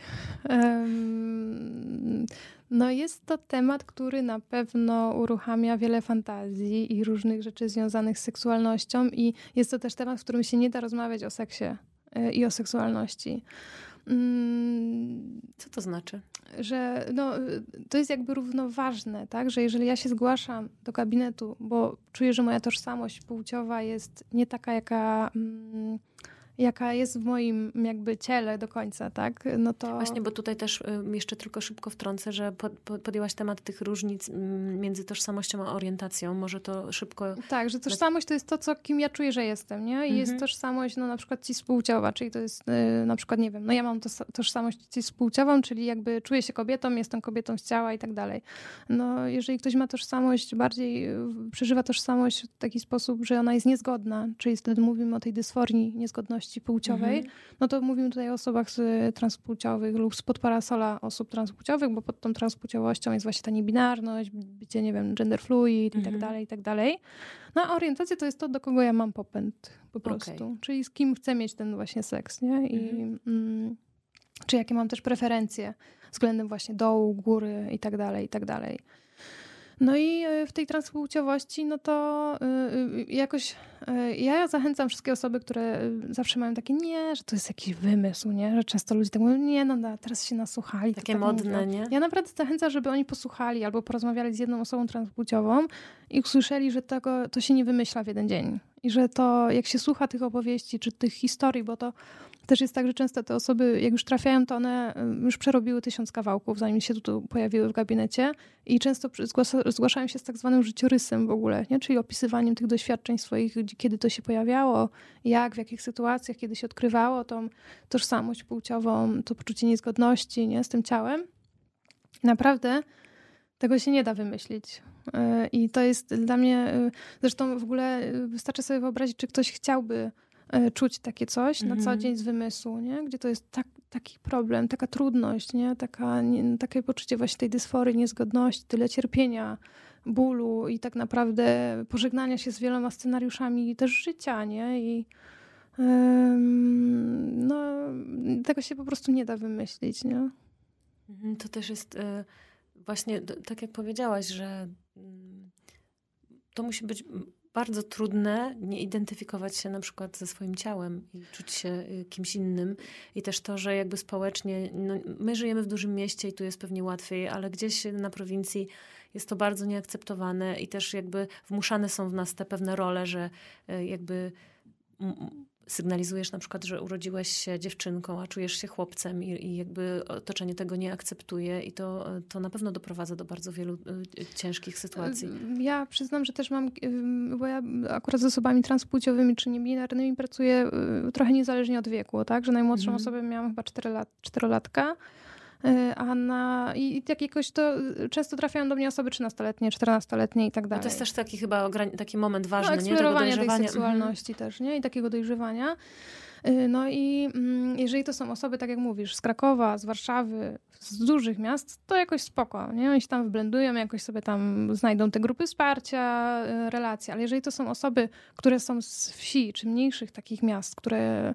Um, no jest to temat, który na pewno uruchamia wiele fantazji i różnych rzeczy związanych z seksualnością i jest to też temat, w którym się nie da rozmawiać o seksie i o seksualności. Um, Co to znaczy? Że no, to jest jakby równoważne, tak? Że jeżeli ja się zgłaszam do gabinetu, bo czuję, że moja tożsamość płciowa jest nie taka, jaka... Mm, jaka jest w moim jakby ciele do końca, tak? No to... Właśnie, bo tutaj też jeszcze tylko szybko wtrącę, że pod, podjęłaś temat tych różnic między tożsamością a orientacją. Może to szybko... Tak, że tożsamość to jest to, co, kim ja czuję, że jestem, nie? I mhm. jest tożsamość, no na przykład cispłciowa, czyli to jest yy, na przykład, nie wiem, no ja mam to, tożsamość cispłciową, czyli jakby czuję się kobietą, jestem kobietą z ciała i tak dalej. No jeżeli ktoś ma tożsamość, bardziej yy, przeżywa tożsamość w taki sposób, że ona jest niezgodna, czyli wtedy mówimy o tej dysforii, niezgodności identiczności płciowej, mhm. no to mówimy tutaj o osobach z transpłciowych lub spod parasola osób transpłciowych, bo pod tą transpłciowością jest właśnie ta niebinarność, bycie, nie wiem, gender fluid i tak dalej, i tak dalej. No a orientacja to jest to, do kogo ja mam popęd po prostu. Okay. Czyli z kim chcę mieć ten właśnie seks, nie? I mhm. mm, czy jakie mam też preferencje względem właśnie dołu, góry i tak dalej, i tak dalej. No i w tej transpłciowości, no to jakoś ja zachęcam wszystkie osoby, które zawsze mają takie nie, że to jest jakiś wymysł, nie? Że często ludzie tak mówią, nie, no, no teraz się nasłuchali. Takie tak modne, mówią. nie? Ja naprawdę zachęcam, żeby oni posłuchali albo porozmawiali z jedną osobą transpłciową i usłyszeli, że tego, to się nie wymyśla w jeden dzień. I że to, jak się słucha tych opowieści czy tych historii, bo to też jest tak, że często te osoby, jak już trafiają, to one już przerobiły tysiąc kawałków, zanim się tu pojawiły w gabinecie i często zgłaszają się z tak zwanym życiorysem w ogóle, nie? Czyli opisywaniem tych doświadczeń swoich, kiedy to się pojawiało, jak, w jakich sytuacjach, kiedy się odkrywało tą tożsamość płciową, to poczucie niezgodności, nie? Z tym ciałem. Naprawdę tego się nie da wymyślić. I to jest dla mnie, zresztą w ogóle wystarczy sobie wyobrazić, czy ktoś chciałby czuć takie coś mm-hmm. na co dzień z wymysłu, nie? Gdzie to jest tak, taki problem, taka trudność, nie? Taka, nie, takie poczucie właśnie tej dysforii, niezgodności, tyle cierpienia, bólu i tak naprawdę pożegnania się z wieloma scenariuszami też życia, nie? I ym, no, tego się po prostu nie da wymyślić, nie? To też jest y, właśnie tak jak powiedziałaś, że y, to musi być bardzo trudne nie identyfikować się na przykład ze swoim ciałem i czuć się kimś innym. I też to, że jakby społecznie, no, my żyjemy w dużym mieście i tu jest pewnie łatwiej, ale gdzieś na prowincji jest to bardzo nieakceptowane i też jakby wmuszane są w nas te pewne role, że jakby sygnalizujesz na przykład, że urodziłeś się dziewczynką, a czujesz się chłopcem i, i jakby otoczenie tego nie akceptuje i to, to na pewno doprowadza do bardzo wielu y, ciężkich sytuacji. Ja przyznam, że też mam, bo ja akurat z osobami transpłciowymi czy niebinarnymi pracuję y, trochę niezależnie od wieku, tak? Że najmłodszą mhm. osobę miałam chyba cztery lat, czterolatka. A na, i jak jakoś to często trafiają do mnie osoby trzynastoletnie, czternastoletnie i tak dalej. No to jest też taki chyba taki moment ważny, no, nie? Tego dojrzewania tej seksualności mhm. też, nie? I takiego dojrzewania. No i jeżeli to są osoby, tak jak mówisz, z Krakowa, z Warszawy, z dużych miast, to jakoś spoko, nie? Oni się tam wblendują, jakoś sobie tam znajdą te grupy wsparcia, relacje. Ale jeżeli to są osoby, które są z wsi, czy mniejszych takich miast, które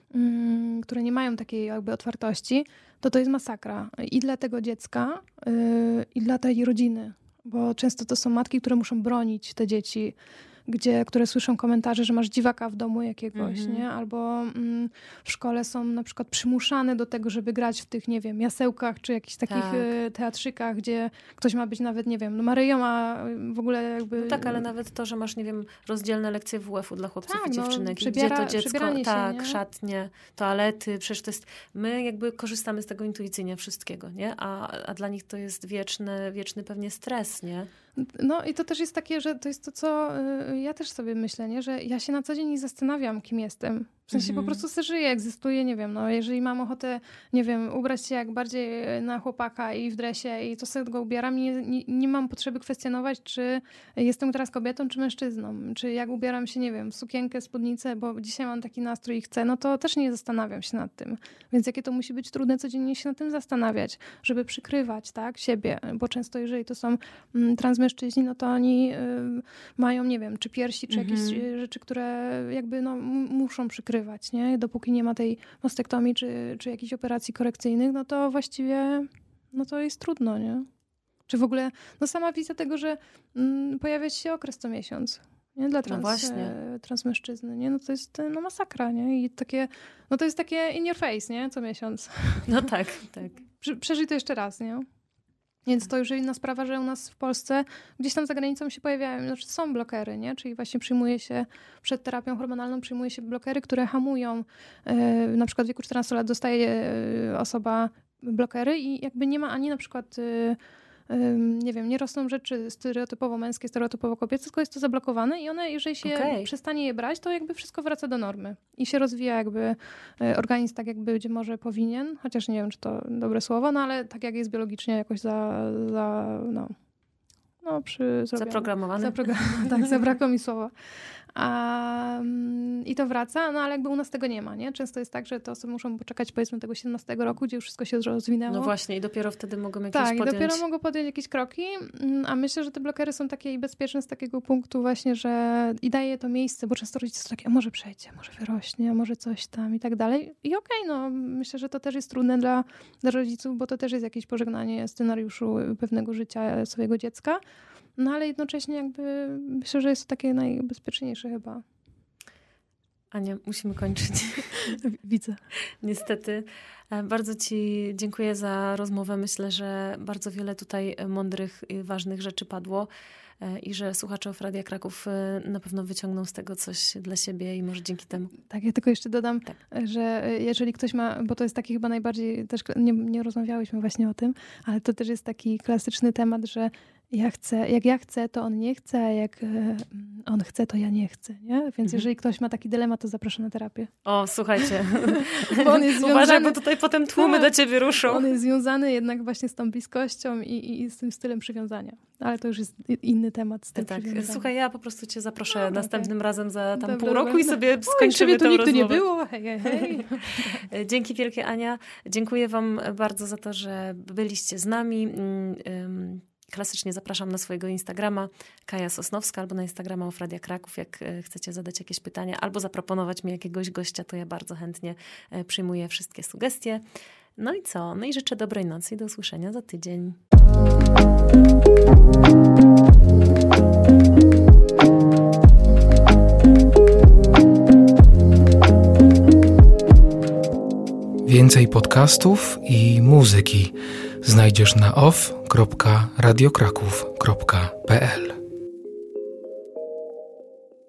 które nie mają takiej jakby otwartości, to to jest masakra. I dla tego dziecka, yy, i dla tej rodziny. Bo często to są matki, które muszą bronić te dzieci, gdzie, które słyszą komentarze, że masz dziwaka w domu jakiegoś, mm-hmm. nie? Albo mm, w szkole są na przykład przymuszane do tego, żeby grać w tych, nie wiem, jasełkach, czy jakichś takich tak. teatrzykach, gdzie ktoś ma być nawet, nie wiem, no Maryjo ma w ogóle jakby... No tak, ale nawet to, że masz, nie wiem, rozdzielne lekcje w uf u dla chłopców tak, i dziewczynek. No, przybiera, gdzie to dziecko, się, tak, nie? szatnie, toalety, przecież to jest... My jakby korzystamy z tego intuicyjnie wszystkiego, nie? A, a dla nich to jest wieczny, wieczny pewnie stres, nie? No i to też jest takie, że to jest to, co y, ja też sobie myślę, nie? Że ja się na co dzień nie zastanawiam, kim jestem. W sensie mm-hmm. po prostu sobie żyję, egzystuję, nie wiem, no jeżeli mam ochotę, nie wiem, ubrać się jak bardziej na chłopaka i w dresie i to sobie go ubieram i nie, nie, nie mam potrzeby kwestionować, czy jestem teraz kobietą, czy mężczyzną. Czy jak ubieram się, nie wiem, w sukienkę, spódnicę, bo dzisiaj mam taki nastrój i chcę, no to też nie zastanawiam się nad tym. Więc jakie to musi być trudne codziennie się nad tym zastanawiać, żeby przykrywać, tak, siebie. Bo często jeżeli to są mm, transmężczyźni, no to oni y, mają, nie wiem, czy piersi, czy jakieś mm-hmm. rzeczy, które jakby no, m- muszą przykrywać. Nie? Dopóki nie ma tej mastektomii czy, czy jakichś operacji korekcyjnych, no to właściwie no to jest trudno, nie? Czy w ogóle, no sama wizja tego, że mm, pojawia się okres co miesiąc, nie? Dla trans, no właśnie. e, transmężczyzny, nie? No to jest no masakra, nie? I takie, no to jest takie in your face, nie? Co miesiąc. No tak, tak. Prze- przeżyj to jeszcze raz, nie? Więc to już inna sprawa, że u nas w Polsce gdzieś tam za granicą się pojawiają, znaczy są blokery, nie? Czyli właśnie przyjmuje się, przed terapią hormonalną przyjmuje się blokery, które hamują, yy, na przykład w wieku czternastu lat dostaje yy, osoba blokery i jakby nie ma ani na przykład, yy, yy, nie wiem, nie rosną rzeczy stereotypowo męskie, stereotypowo kobiece, tylko jest to zablokowane i one, jeżeli się okay. przestanie je brać, to jakby wszystko wraca do normy i się rozwija jakby yy, organizm tak jakby być może powinien, chociaż nie wiem, czy to dobre słowo, no ale tak jak jest biologicznie jakoś za, za no, no przy zaprogramowany. Zaprogram- tak, zabrakło mi słowa. A, i to wraca, no ale jakby u nas tego nie ma, nie? Często jest tak, że te osoby muszą poczekać powiedzmy tego siedemnastego roku, gdzie już wszystko się rozwinęło. No właśnie i dopiero wtedy mogą jakieś tak, podjąć... Tak, dopiero mogą podjąć jakieś kroki, a myślę, że te blokery są takie i bezpieczne z takiego punktu właśnie, że i daje to miejsce, bo często rodzice są takie, a może przejdzie, może wyrośnie, a może coś tam i tak dalej. I okej, okay, no myślę, że to też jest trudne dla, dla rodziców, bo to też jest jakieś pożegnanie scenariuszu pewnego życia swojego dziecka. No ale jednocześnie jakby myślę, że jest to takie najbezpieczniejsze chyba. Ania, musimy kończyć. Widzę. Niestety. Bardzo ci dziękuję za rozmowę. Myślę, że bardzo wiele tutaj mądrych i ważnych rzeczy padło i że słuchacze Radia Kraków na pewno wyciągną z tego coś dla siebie i może dzięki temu. Tak, ja tylko jeszcze dodam, tak. że jeżeli ktoś ma, bo to jest taki chyba najbardziej, też nie, nie rozmawiałyśmy właśnie o tym, ale to też jest taki klasyczny temat, że ja chcę, jak ja chcę, to on nie chce, a jak on chce, to ja nie chcę, nie? Więc mhm. jeżeli ktoś ma taki dylemat, to zapraszam na terapię. O, słuchajcie. Bo on jest związany... Uważaj, bo tutaj potem tłumy do ciebie ruszą. On jest związany jednak właśnie z tą bliskością i, i z tym stylem przywiązania. Ale to już jest inny temat. Styl tak, przywiązania. Słuchaj, ja po prostu cię zaproszę no, okay. następnym razem za tam Dobra, pół roku dobra. i sobie skończymy Oj, tę tu rozmowę. nigdy nie było. Hej, hej, hej. Dzięki wielkie, Ania. Dziękuję wam bardzo za to, że byliście z nami. Klasycznie zapraszam na swojego Instagrama Kaja Sosnowska albo na Instagrama Radia Kraków, jak chcecie zadać jakieś pytania albo zaproponować mi jakiegoś gościa, to ja bardzo chętnie przyjmuję wszystkie sugestie. No i co? No i życzę dobrej nocy i do usłyszenia za tydzień. Więcej podcastów i muzyki znajdziesz na off kropka radiokraków kropka p l.